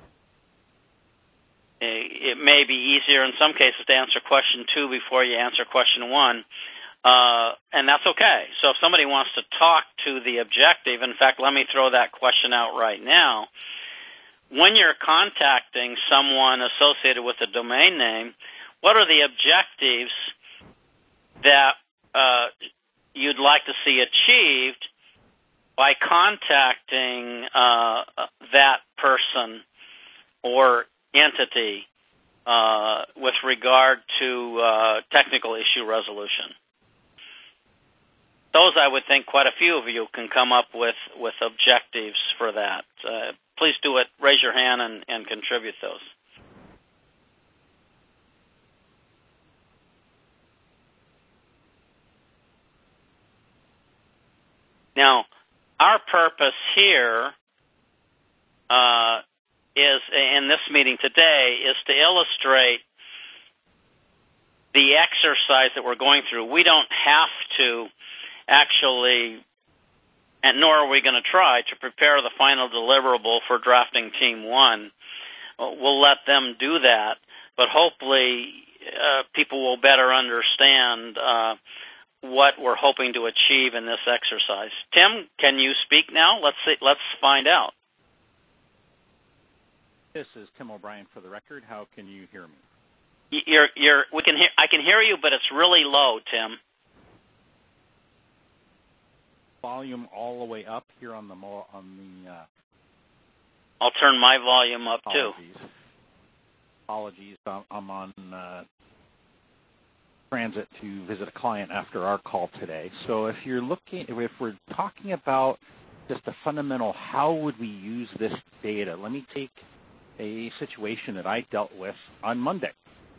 C: it may be easier in some cases to answer question two before you answer question one. Uh, and that's okay. So if somebody wants to talk to the objective, in fact, let me throw that question out right now. When you're contacting someone associated with a domain name, what are the objectives that uh, you'd like to see achieved by contacting uh, that person or entity uh, with regard to uh, technical issue resolution? Those, I would think, quite a few of you can come up with, with objectives for that. Uh, please do it. Raise your hand and, and contribute those. Now, our purpose here uh, is, in this meeting today, is to illustrate the exercise that we're going through. We don't have to actually, and nor are we going to try to prepare the final deliverable for drafting team one. We'll let them do that, but hopefully uh, people will better understand uh, what we're hoping to achieve in this exercise. Tim, can you speak now? Let's see, let's find out.
H: This is Tim O'Brien for the record. How can you hear me?
C: You're, you're, we can hear, I can hear you, but it's really low, Tim.
H: Volume all the way up here on the on the. Uh,
C: I'll turn my volume up
H: apologies.
C: too.
H: Apologies, I'm on uh, transit to visit a client after our call today. So if you're looking, if we're talking about just a fundamental, how would we use this data? Let me take a situation that I dealt with on Monday,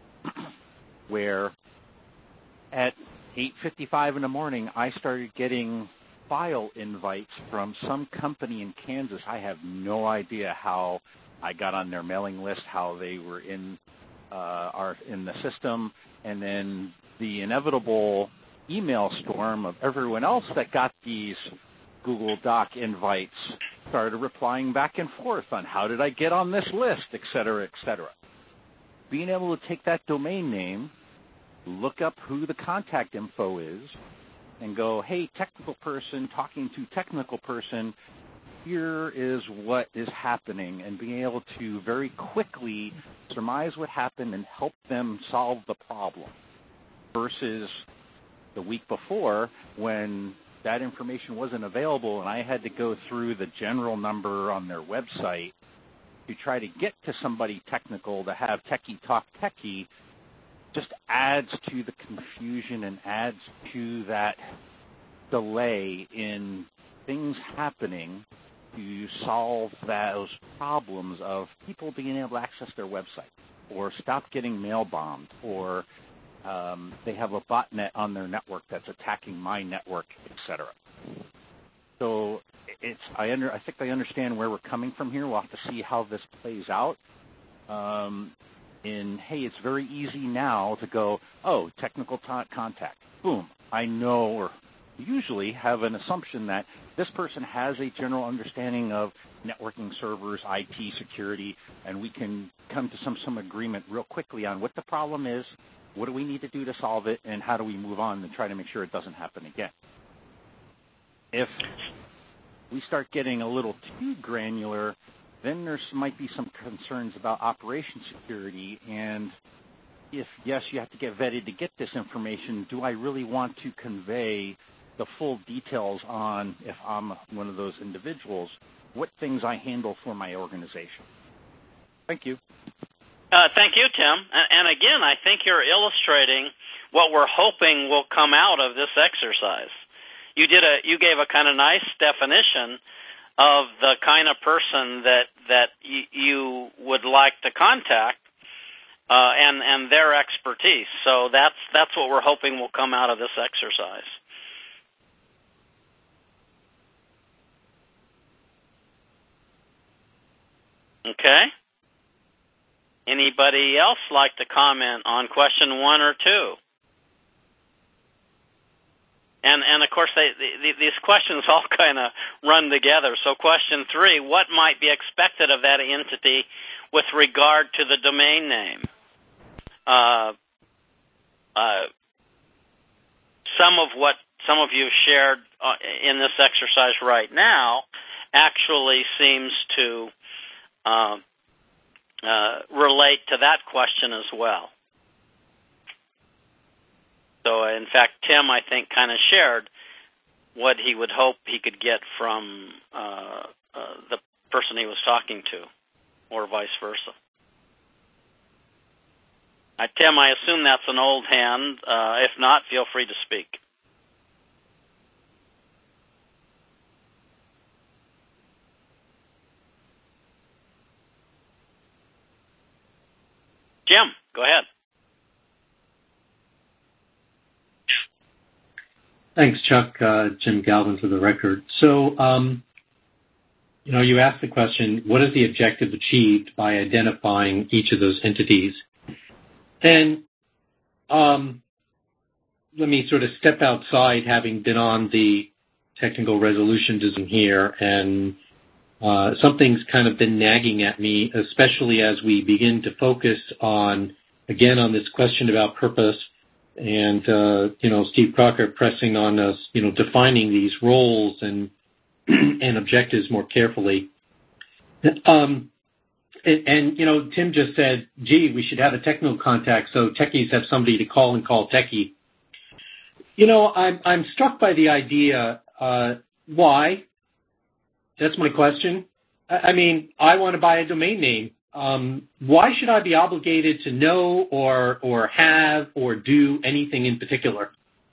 H: where at eight fifty-five in the morning, I started getting file invites from some company in Kansas. I have no idea how I got on their mailing list, how they were in uh, our in the system, and then the inevitable email storm of everyone else that got these Google Doc invites started replying back and forth on how did I get on this list, et cetera, et cetera. Being able to take that domain name, look up who the contact info is, and go, hey, technical person, talking to technical person, here is what is happening, and being able to very quickly surmise what happened and help them solve the problem, versus the week before when that information wasn't available and I had to go through the general number on their website to try to get to somebody technical to have techie talk techie. Just adds to the confusion and adds to that delay in things happening to solve those problems of people being able to access their website or stop getting mail bombed, or um, they have a botnet on their network that's attacking my network, et cetera. So it's I under I think I understand where we're coming from here. We'll have to see how this plays out. Um, in, hey, it's very easy now to go, oh, technical t- contact. Boom. I know, or usually have an assumption that this person has a general understanding of networking, servers, I T, security, and we can come to some, some agreement real quickly on what the problem is, what do we need to do to solve it, and how do we move on and try to make sure it doesn't happen again. If we start getting a little too granular, then there might be some concerns about operation security, and if, yes, you have to get vetted to get this information, do I really want to convey the full details on, if I'm one of those individuals, what things I handle for my organization? Thank you.
C: Uh, thank you, Tim. And again, I think you're illustrating what we're hoping will come out of this exercise. You did a, you gave a kind of nice definition of the kind of person that that y- you would like to contact, uh, and and their expertise. So that's that's what we're hoping will come out of this exercise. Okay. Anybody else like to comment on question one or two? And, and of course, they, they, these questions all kind of run together. So question three, what might be expected of that entity with regard to the domain name? Uh, uh, some of what some of you shared uh, in this exercise right now actually seems to uh, uh, relate to that question as well. So, in fact, Tim, I think, kind of shared what he would hope he could get from uh, uh, the person he was talking to, or vice versa. Uh, Tim, I assume that's an old hand. Uh, if not, feel free to speak. Jim, go ahead.
F: Thanks, Chuck. Uh, Jim Galvin for the record. So, um, you know, you asked the question, what is the objective achieved by identifying each of those entities? And um, let me sort of step outside, having been on the technical resolution design here, and uh, something's kind of been nagging at me, especially as we begin to focus on, again, on this question about purpose. And, uh, you know, Steve Crocker pressing on us, you know, defining these roles and and objectives more carefully. Um, and, and, you know, Tim just said, gee, we should have a technical contact so techies have somebody to call and call techie. You know, I'm, I'm struck by the idea, uh, why? That's my question. I, I mean, I want to buy a domain name. Um, why should I be obligated to know or or have or do anything in particular?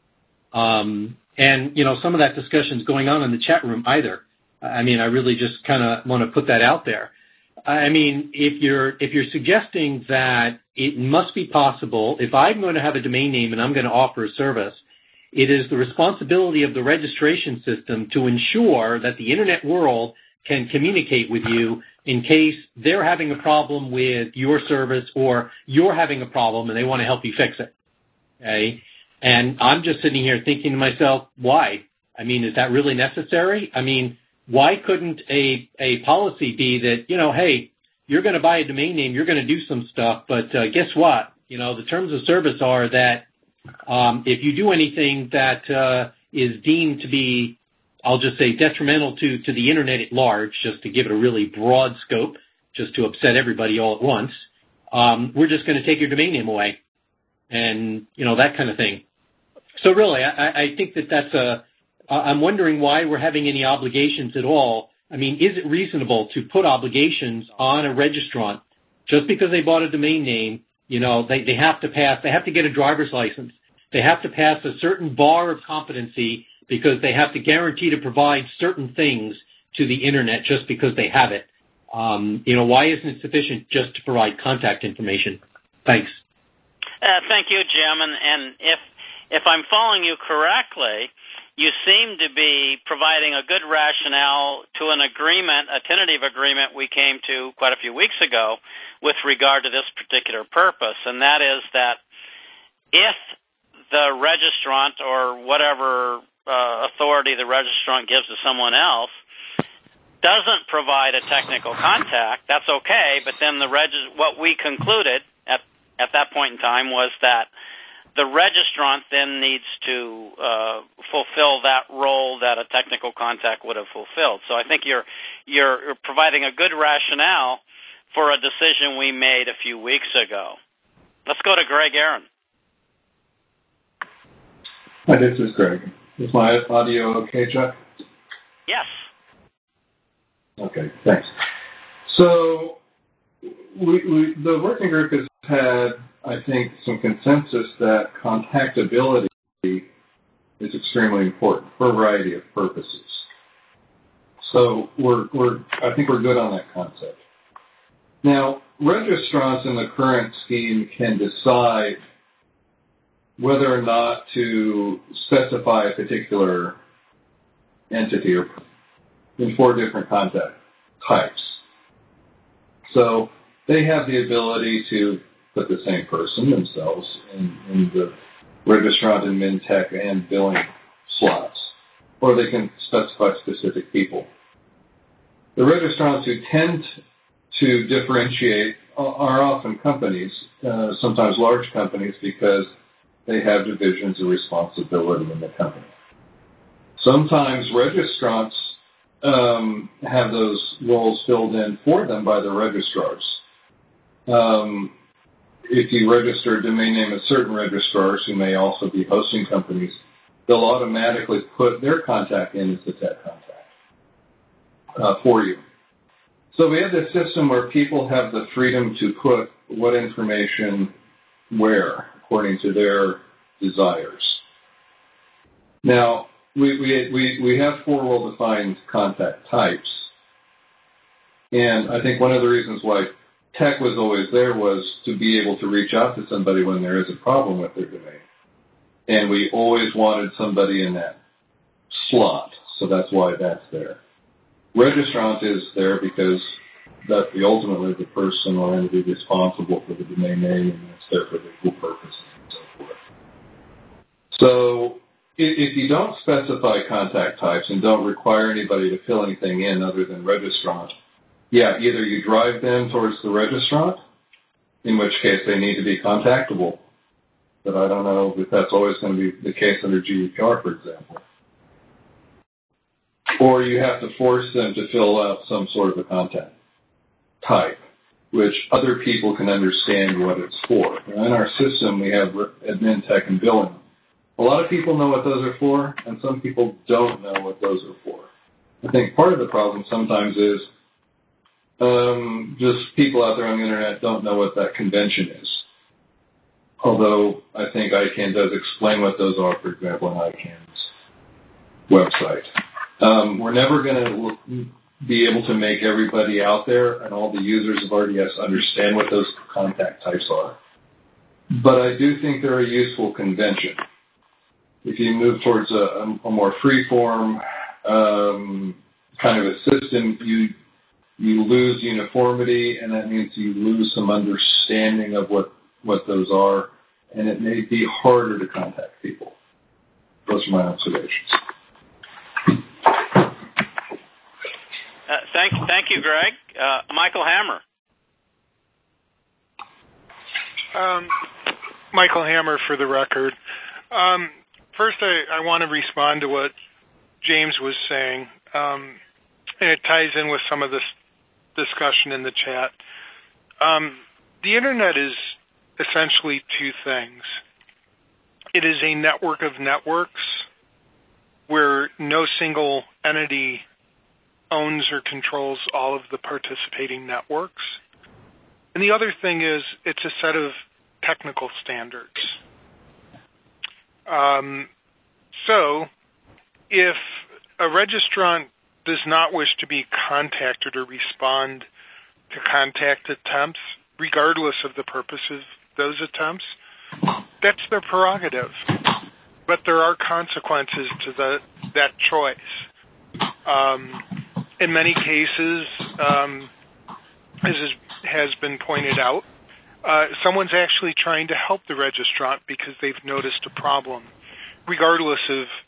F: Um, and, you know, some of that discussion is going on in the chat room either. I mean, I really just kind of want to put that out there. I mean, if you're if you're suggesting that it must be possible, if I'm going to have a domain name and I'm going to offer a service, it is the responsibility of the registration system to ensure that the internet world can communicate with you in case they're having a problem with your service or you're having a problem and they want to help you fix it. Okay? And I'm just sitting here thinking to myself, why? I mean, is that really necessary? I mean, why couldn't a, a policy be that, you know, hey, you're going to buy a domain name, you're going to do some stuff, but uh, guess what? You know, the terms of service are that um, if you do anything that uh, is deemed to be, I'll just say, detrimental to, to the internet at large, just to give it a really broad scope, just to upset everybody all at once, um, we're just going to take your domain name away and, you know, that kind of thing. So really, I, I think that that's a, I'm wondering why we're having any obligations at all. I mean, is it reasonable to put obligations on a registrant just because they bought a domain name? You know, they, they have to pass, they have to get a driver's license. They have to pass a certain bar of competency because they have to guarantee to provide certain things to the internet just because they have it. Um, you know, why isn't it sufficient just to provide contact information? Thanks.
C: Uh, thank you, Jim. And, and if if I'm following you correctly, you seem to be providing a good rationale to an agreement, a tentative agreement we came to quite a few weeks ago with regard to this particular purpose, and that is that if the registrant or whatever uh, authority the registrant gives to someone else doesn't provide a technical contact, that's okay. But then the reg- what we concluded at, at that point in time was that the registrant then needs to uh, fulfill that role that a technical contact would have fulfilled. So I think you're, you're you're providing a good rationale for a decision we made a few weeks ago. Let's go to Greg Aaron.
I: Hi, this is Greg. Is my audio okay, Chuck?
C: Yes.
I: Okay, thanks. So we, we, the working group has had, I think, some consensus that contactability is extremely important for a variety of purposes. So we're, we're, I think we're good on that concept. Now, registrants in the current scheme can decide whether or not to specify a particular entity or in four different contact types. So they have the ability to put the same person themselves in, in the registrant and MinTech and billing slots, or they can specify specific people. The registrants who tend to differentiate are often companies, uh, sometimes large companies, because they have divisions of responsibility in the company. Sometimes registrants um, have those roles filled in for them by the registrars. Um, if you register a domain name at certain registrars who may also be hosting companies, they'll automatically put their contact in as the tech contact uh, for you. So we have this system where people have the freedom to put what information where, according to their desires. Now, we we we, we have four well-defined contact types, and I think one of the reasons why tech was always there was to be able to reach out to somebody when there is a problem with their domain. And we always wanted somebody in that slot, so that's why that's there. Registrant is there because that's the ultimately the person or entity responsible for the domain name, and that's there for legal purposes and so forth. So if you don't specify contact types and don't require anybody to fill anything in other than registrant, yeah, either you drive them towards the registrant, in which case they need to be contactable, but I don't know if that's always going to be the case under G D P R, for example. Or you have to force them to fill out some sort of a contact type, which other people can understand what it's for. Now, in our system, we have admin, tech, and billing. A lot of people know what those are for, and some people don't know what those are for. I think part of the problem sometimes is um, just people out there on the internet don't know what that convention is. Although I think ICANN does explain what those are, for example, on ICANN's website. Um, we're never going to be able to make everybody out there and all the users of R D S understand what those contact types are. But I do think they're a useful convention. If you move towards a, a more free-form um, kind of a system, you you lose uniformity, and that means you lose some understanding of what, what those are, and it may be harder to contact people. Those are my observations.
C: Uh, thank, thank you, Greg. Uh, Michael Hammer.
J: Um, Michael Hammer, for the record. Um, first, I, I want to respond to what James was saying, um, and it ties in with some of this discussion in the chat. Um, the Internet is essentially two things. It is a network of networks where no single entity owns or controls all of the participating networks. And the other thing is it's a set of technical standards. Um, so if a registrant does not wish to be contacted or respond to contact attempts, regardless of the purpose of those attempts, that's their prerogative. But there are consequences to the, that choice. Um, in many cases, um, as is, has been pointed out, uh, someone's actually trying to help the registrant because they've noticed a problem, regardless of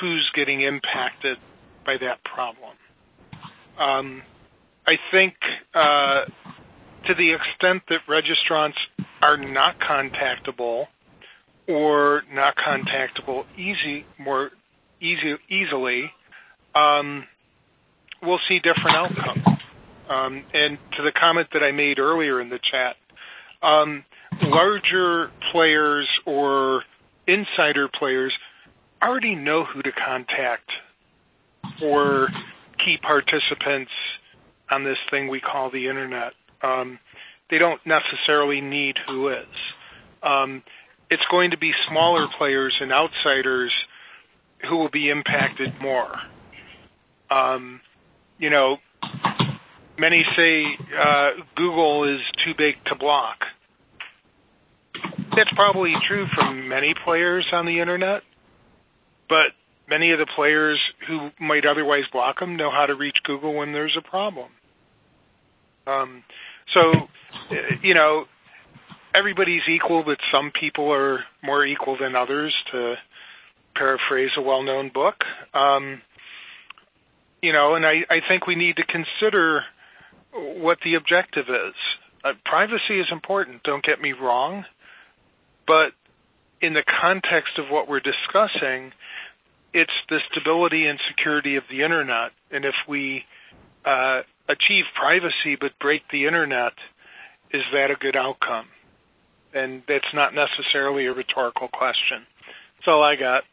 J: who's getting impacted by that problem. Um, I think uh, to the extent that registrants are not contactable or not contactable easy, more easy, easily, um, we'll see different outcomes. Um, and to the comment that I made earlier in the chat, um, larger players or insider players already know who to contact for key participants on this thing we call the internet. Um, they don't necessarily need who is. Um, it's going to be smaller players and outsiders who will be impacted more. Um, you know, many say uh, Google is too big to block. That's probably true for many players on the internet, but many of the players who might otherwise block them know how to reach Google when there's a problem. Um, so, you know, everybody's equal, but some people are more equal than others, to paraphrase a well-known book. Um, you know, and I, I think we need to consider what the objective is. Uh, privacy is important, don't get me wrong, but in the context of what we're discussing, it's the stability and security of the internet. And if we uh, achieve privacy but break the internet, is that a good outcome? And that's not necessarily a rhetorical question. That's all I got.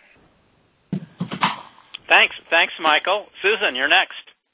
C: Thanks. Thanks, Michael. Susan, you're next.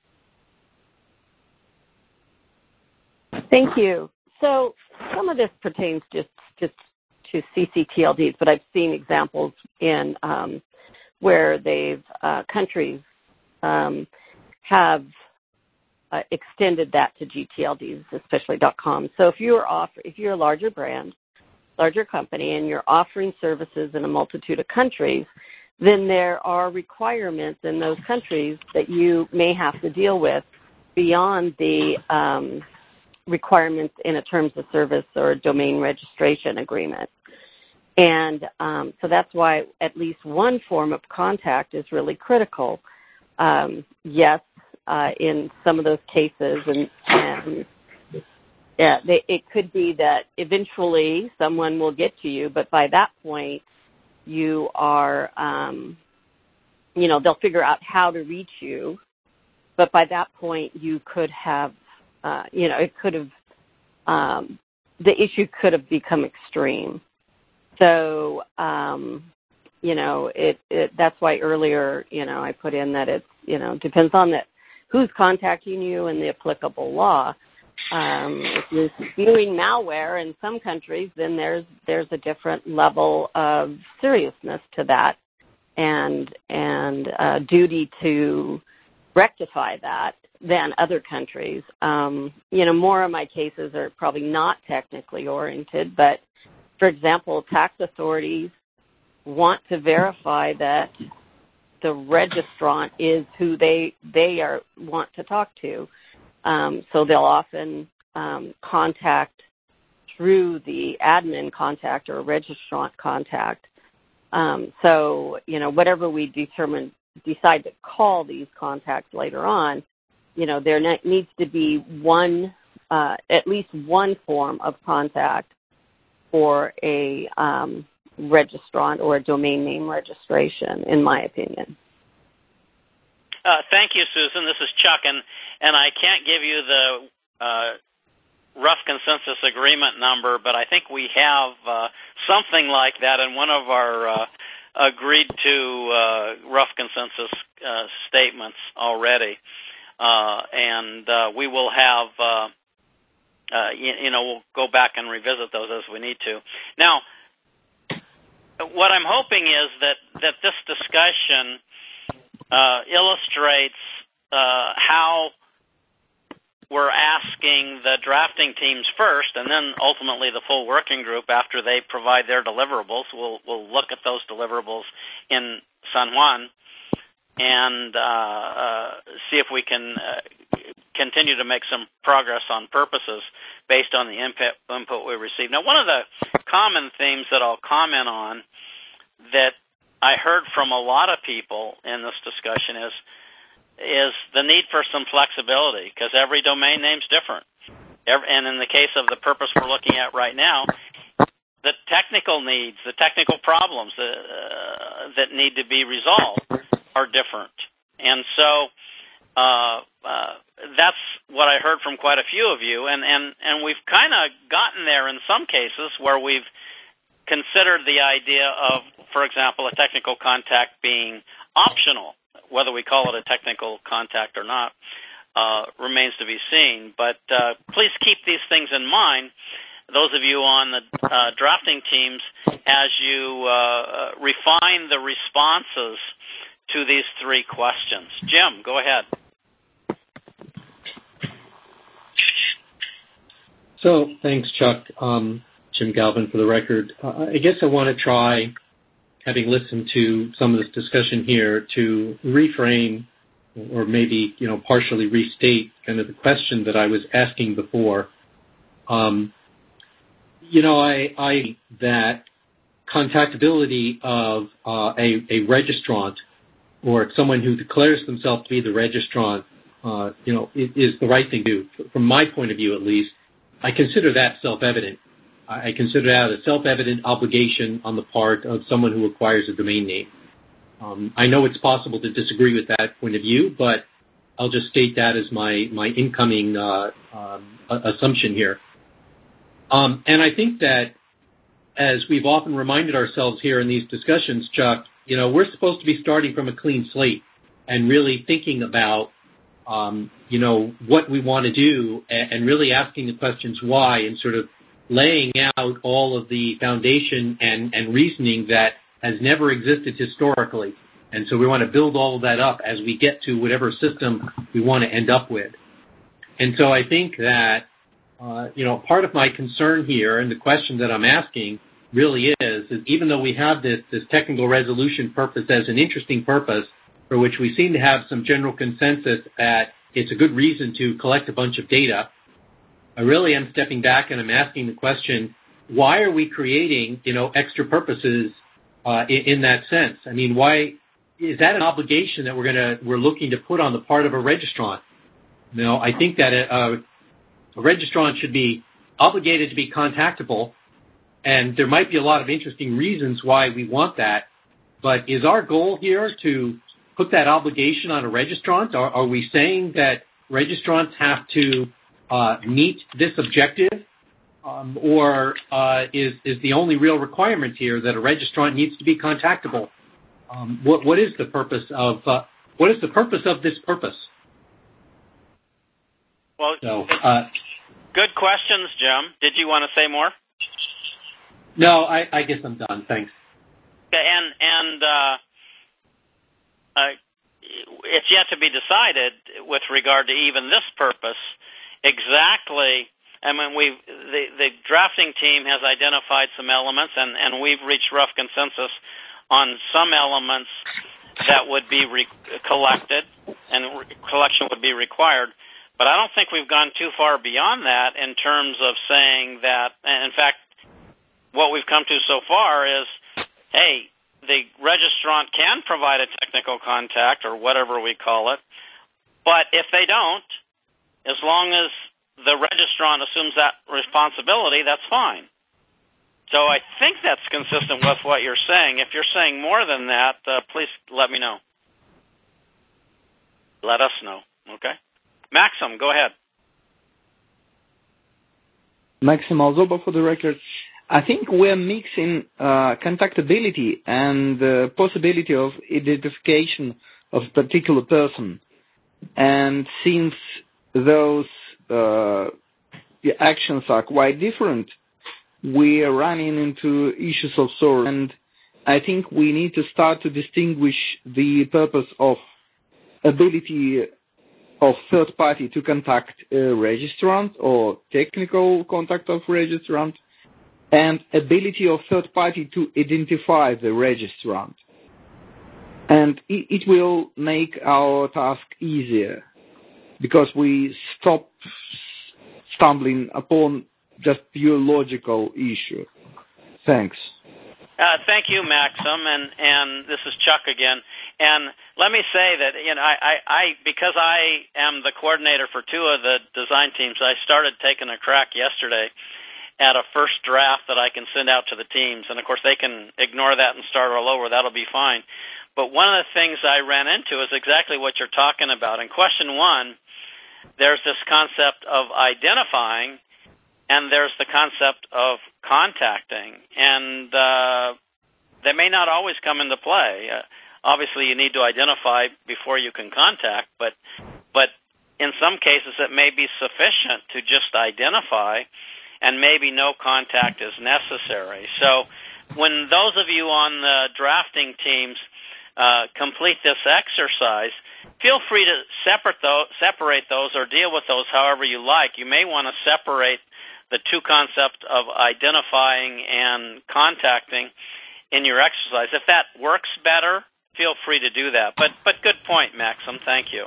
K: Thank you. So some of this pertains just, just to C C T L Ds, but I've seen examples in um, where they've, uh, countries um, have uh, extended that to G T L Ds, especially .com. So if you're off, if you're a larger brand, larger company, and you're offering services in a multitude of countries, then there are requirements in those countries that you may have to deal with beyond the um, requirements in a terms of service or domain registration agreement. And um, so that's why at least one form of contact is really critical. Um, yes, uh, in some of those cases, and, and yeah, they, it could be that eventually someone will get to you, but by that point, you are, um, you know, they'll figure out how to reach you, but by that point, you could have, uh, you know, it could have, um, the issue could have become extreme. So, um, you know, it, it, that's why earlier, you know, I put in that it's, you know, depends on that who's contacting you and the applicable law. Um, if you're spewing malware in some countries, then there's there's a different level of seriousness to that, and and uh, duty to rectify that than other countries. Um, you know, more of my cases are probably not technically oriented, but for example, tax authorities want to verify that the registrant is who they they are want to talk to. Um, so they'll often um, contact through the admin contact or registrant contact. Um, so, you know, whatever we determine, decide to call these contacts later on, you know, there ne- needs to be one, uh, at least one form of contact for a um, registrant or a domain name registration, in my opinion.
C: Uh, thank you, Susan. This is Chuck, and, and I can't give you the uh, rough consensus agreement number, but I think we have uh, something like that in one of our uh, agreed to uh, rough consensus uh, statements already. Uh, and uh, we will have, uh, uh, you, you know, we'll go back and revisit those as we need to. Now, what I'm hoping is that, that this discussion Uh, illustrates uh, how we're asking the drafting teams first, and then ultimately the full working group after they provide their deliverables. We'll, we'll look at those deliverables in San Juan and uh, uh, see if we can uh, continue to make some progress on purposes based on the input, input we receive. Now, one of the common themes that I'll comment on that I heard from a lot of people in this discussion is is the need for some flexibility, because every domain name's different. Every, and in the case of the purpose we're looking at right now, the technical needs, the technical problems uh, that need to be resolved are different. And so uh, uh, that's what I heard from quite a few of you. And, and, and we've kind of gotten there in some cases where we've considered the idea of, for example, a technical contact being optional. Whether we call it a technical contact or not uh, remains to be seen. But uh, please keep these things in mind, those of you on the uh, drafting teams, as you uh, refine the responses to these three questions. Jim, go ahead.
F: So thanks, Chuck. Um, Jim Galvin for the record. Uh, I guess I want to try, having listened to some of this discussion here, to reframe or maybe, you know, partially restate kind of the question that I was asking before. Um, you know, I, I that contactability of uh, a, a registrant or someone who declares themselves to be the registrant, uh, you know, is, is the right thing to do. From my point of view, at least, I consider that self-evident. I consider that a self-evident obligation on the part of someone who acquires a domain name. Um, I know it's possible to disagree with that point of view, but I'll just state that as my, my incoming uh, um, assumption here. Um, and I think that, as we've often reminded ourselves here in these discussions, Chuck, you know, we're supposed to be starting from a clean slate and really thinking about, um, you know, what we want to do and, and really asking the questions why and sort of laying out all of the foundation and, and reasoning that has never existed historically. And so we want to build all of that up as we get to whatever system we want to end up with. And so I think that, uh, you know, part of my concern here and the question that I'm asking really is, is even though we have this, this technical resolution purpose as an interesting purpose for which we seem to have some general consensus that it's a good reason to collect a bunch of data, I really am stepping back and I'm asking the question, why are we creating, you know, extra purposes uh, in, in that sense? I mean, why is that an obligation that we're gonna we're looking to put on the part of a registrant? You know, I think that a, a registrant should be obligated to be contactable, and there might be a lot of interesting reasons why we want that. But is our goal here to put that obligation on a registrant? Are, are we saying that registrants have to Uh, meet this objective, um, or uh, is, is the only real requirement here that a registrant needs to be contactable? Um, what, what is the purpose of uh, what is the purpose of this purpose?
C: Well,
F: so, uh,
C: good questions, Jim. Did you want to say more?
F: No, I, I guess I'm done. Thanks.
C: Okay, and and uh, uh, it's yet to be decided with regard to even this purpose. Exactly. I mean, we've the, the drafting team has identified some elements, and, and we've reached rough consensus on some elements that would be re- collected, and re- collection would be required. But I don't think we've gone too far beyond that in terms of saying that. And in fact, what we've come to so far is, hey, the registrant can provide a technical contact or whatever we call it, but if they don't, as long as the registrant assumes that responsibility, that's fine. So I think that's consistent with what you're saying. If you're saying more than that, uh, please let me know. Let us know, okay? Maxim, go ahead.
L: Maxim Alzoba for the record. I think we're mixing uh, contactability and the possibility of identification of a particular person. And since those uh, actions are quite different, we are running into issues of sort. And I think we need to start to distinguish the purpose of ability of third party to contact a registrant or technical contact of registrant, and ability of third party to identify the registrant. And it, it will make our task easier, because we stop stumbling upon just pure logical issue. Thanks.
C: Uh, thank you, Maxim, and, and this is Chuck again. And let me say that, you know, I, I, I because I am the coordinator for two of the design teams, I started taking a crack yesterday at a first draft that I can send out to the teams. And, of course, they can ignore that and start all over. That'll be fine. But one of the things I ran into is exactly what you're talking about. In question one, there's this concept of identifying, and there's the concept of contacting. And uh, they may not always come into play. Uh, obviously, you need to identify before you can contact, but but in some cases it may be sufficient to just identify, and maybe no contact is necessary. So when those of you on the drafting teams uh, complete this exercise, feel free to separate those, separate those or deal with those however you like. You may want to separate the two concepts of identifying and contacting in your exercise. If that works better, feel free to do that. But but good point, Maxim. Thank you.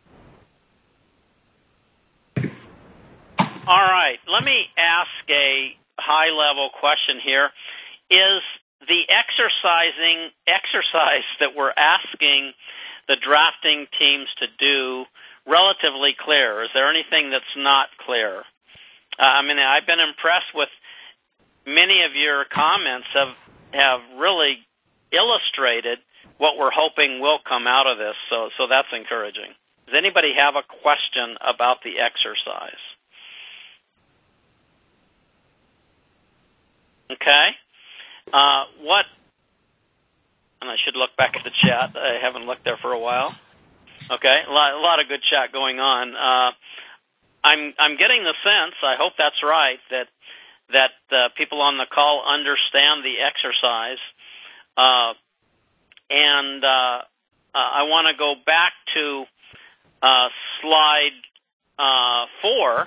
C: All right. Let me ask a high-level question here. Is the exercising exercise that we're asking the drafting teams to do relatively clear? Is there anything that's not clear? Uh, I mean, I've been impressed with many of your comments have have really illustrated what we're hoping will come out of this, so so that's encouraging. Does anybody have a question about the exercise? Okay. Uh, what, and I should look back at the chat. I haven't looked there for a while. Okay, a lot, a lot of good chat going on. Uh, I'm I'm getting the sense, I hope that's right, that that uh, people on the call understand the exercise. Uh, and uh, uh, I want to go back to uh, slide uh, four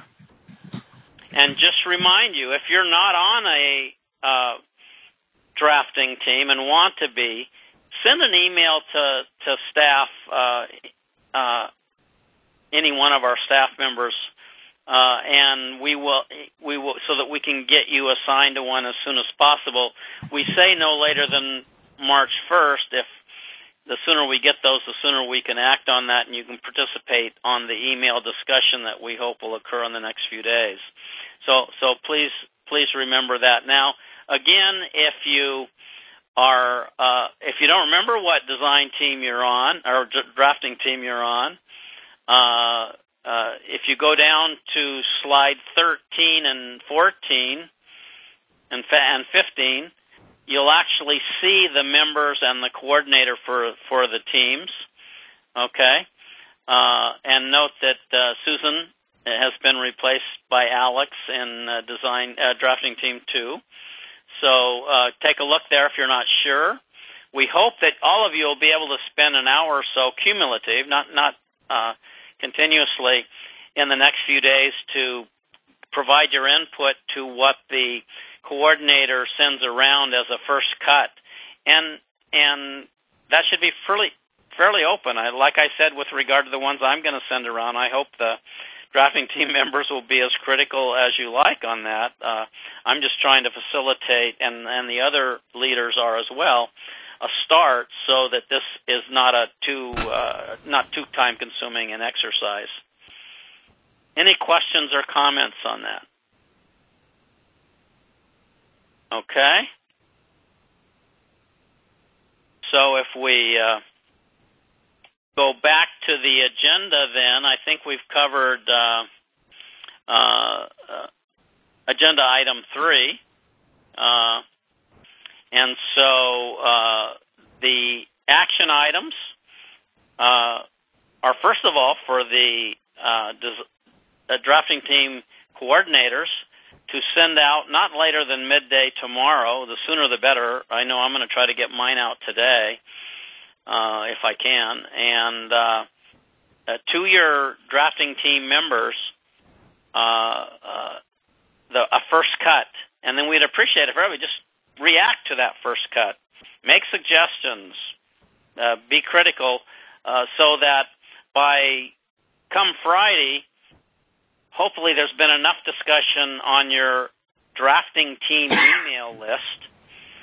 C: and just remind you, if you're not on a uh, drafting team and want to be, send an email to, to staff, uh, uh, any one of our staff members, uh, and we will, we will, so that we can get you assigned to one as soon as possible. We say no later than March first. If the sooner we get those, the sooner we can act on that, and you can participate on the email discussion that we hope will occur in the next few days. So, so please, please remember that. Now, again, if you are, uh, if you don't remember what design team you're on or drafting team you're on, uh, uh, if you go down to slide thirteen and fourteen and, and fifteen, you'll actually see the members and the coordinator for for the teams. Okay, uh, and note that uh, Susan has been replaced by Alex in uh, design uh, drafting team two. So uh, take a look there if you're not sure. We hope that all of you will be able to spend an hour or so cumulative, not not uh, continuously, in the next few days to provide your input to what the coordinator sends around as a first cut, and and that should be fairly fairly open. I, like I said, with regard to the ones I'm going to send around, I hope the drafting team members will be as critical as you like on that. Uh, I'm just trying to facilitate, and, and the other leaders are as well, a start so that this is not a too uh, not too time consuming an exercise. Any questions or comments on that? Okay. So if we uh, go back to the agenda, then I think we've covered uh, uh, uh, agenda item three, uh, and so uh, the action items uh, are first of all for the uh, des- uh, drafting team coordinators to send out not later than midday tomorrow. The sooner the better. I know I'm going to try to get mine out today uh, if I can. And uh, uh, to your drafting team members, uh, uh, the, a first cut. And then we'd appreciate it if everybody just react to that first cut. Make suggestions. Uh, be critical uh, so that by come Friday, hopefully there's been enough discussion on your drafting team email list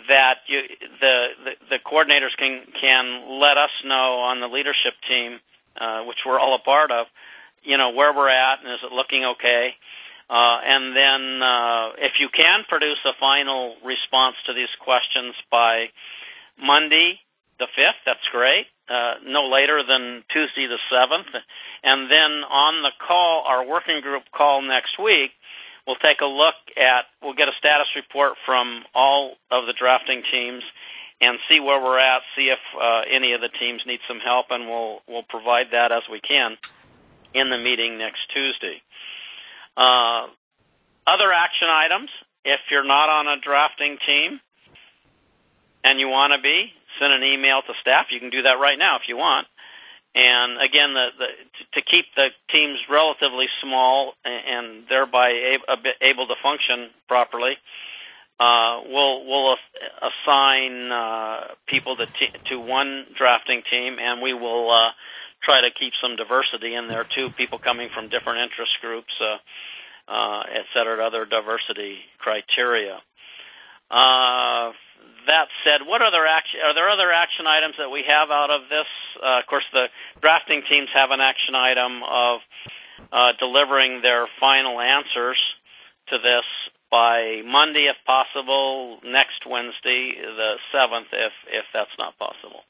C: that you, the, the the coordinators can can let us know on the leadership team, uh, which we're all a part of, you know, where we're at and is it looking okay. Uh, and then uh, if you can produce a final response to these questions by Monday the fifth, that's great, uh, no later than Tuesday the seventh. And then on the call, our working group call next week, we'll take a look at, we'll get a status report from all of the drafting teams and see where we're at, see if uh, any of the teams need some help, and we'll we'll provide that as we can in the meeting next Tuesday. Uh, other action items, if you're not on a drafting team and you want to be, send an email to staff. You can do that right now if you want. And again, the, the, to keep the teams relatively small and thereby able to function properly, uh, we'll we'll assign uh, people to t- to one drafting team, and we will uh, try to keep some diversity in there too. People coming from different interest groups, uh, uh, et cetera, other diversity criteria. Uh, That said, what other action, are there other action items that we have out of this? Uh, of course, the drafting teams have an action item of uh, delivering their final answers to this by Monday, if possible, next Wednesday, the seventh, if if that's not possible.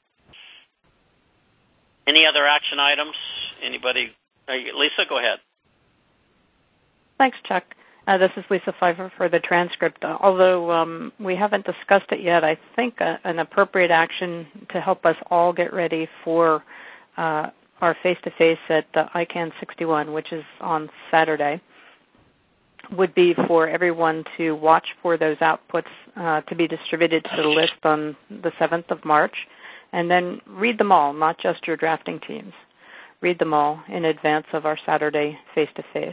C: Any other action items? Anybody? Lisa, go ahead.
D: Thanks, Chuck. Uh, this is Lisa Pfeiffer for the transcript. Uh, although um, we haven't discussed it yet, I think a, an appropriate action to help us all get ready for uh, our face-to-face at uh, I CANN sixty-one, which is on Saturday, would be for everyone to watch for those outputs uh, to be distributed to the list on the seventh of March, and then read them all, not just your drafting teams. Read them all in advance of our Saturday face-to-face.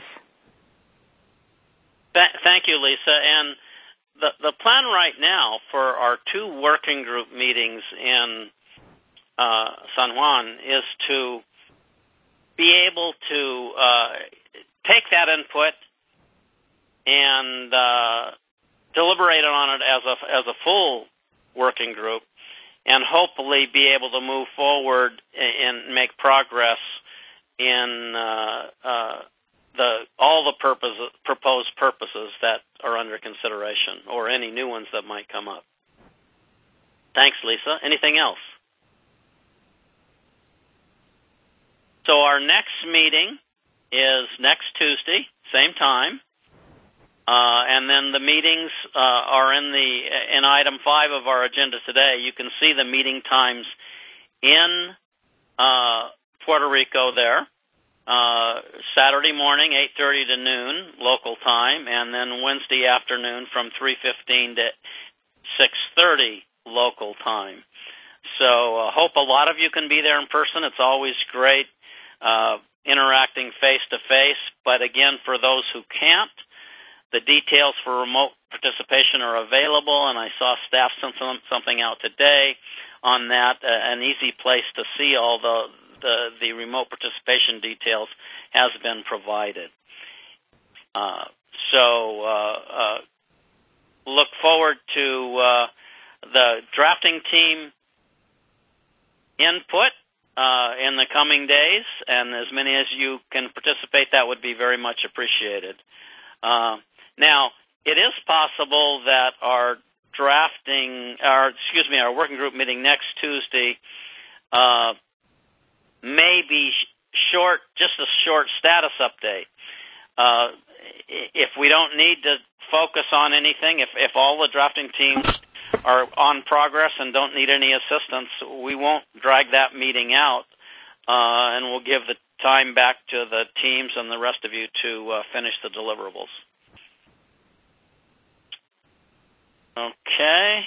C: Thank you, Lisa. And the the plan right now for our two working group meetings in uh, San Juan is to be able to uh, take that input and uh, deliberate on it as a as a full working group, and hopefully be able to move forward and make progress in uh, uh, the all the purpose, proposed purposes that are under consideration, or any new ones that might come up. Thanks, Lisa. Anything else? So our next meeting is next Tuesday, same time, uh, and then the meetings uh, are in the in item five of our agenda today. You can see the meeting times in uh, Puerto Rico there. Uh, Saturday morning, eight thirty to noon, local time, and then Wednesday afternoon from three fifteen to six thirty, local time. So I uh, hope a lot of you can be there in person. It's always great uh, interacting face-to-face, but again, for those who can't, the details for remote participation are available, and I saw staff send something out today on that, uh, an easy place to see all the The, the remote participation details has been provided. Uh, so uh, uh, look forward to uh, the drafting team input uh, in the coming days, and as many as you can participate, that would be very much appreciated. Uh, now, it is possible that our drafting, our excuse me, our working group meeting next Tuesday uh, may be short, just a short status update. Uh, if we don't need to focus on anything, if, if all the drafting teams are on progress and don't need any assistance, we won't drag that meeting out, uh, and we'll give the time back to the teams and the rest of you to uh, finish the deliverables. Okay.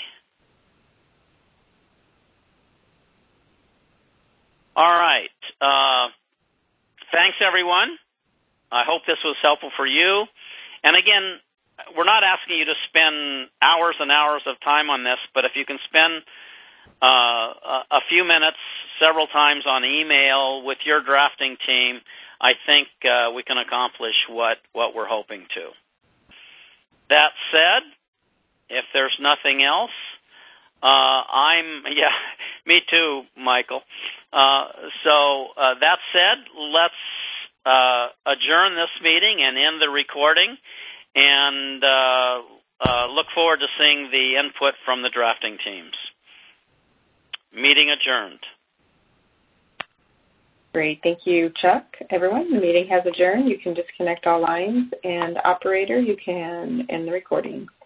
C: All right. Uh, thanks, everyone. I hope this was helpful for you. And again, we're not asking you to spend hours and hours of time on this, but if you can spend uh, a few minutes several times on email with your drafting team, I think uh, we can accomplish what, what we're hoping to. That said, if there's nothing else, Uh, I'm, yeah, me too, Michael. Uh, so uh, that said, let's uh, adjourn this meeting and end the recording, and uh, uh, look forward to seeing the input from the drafting teams. Meeting adjourned.
B: Great. Thank you, Chuck. Everyone, the meeting has adjourned. You can disconnect all lines, and operator, you can end the recording.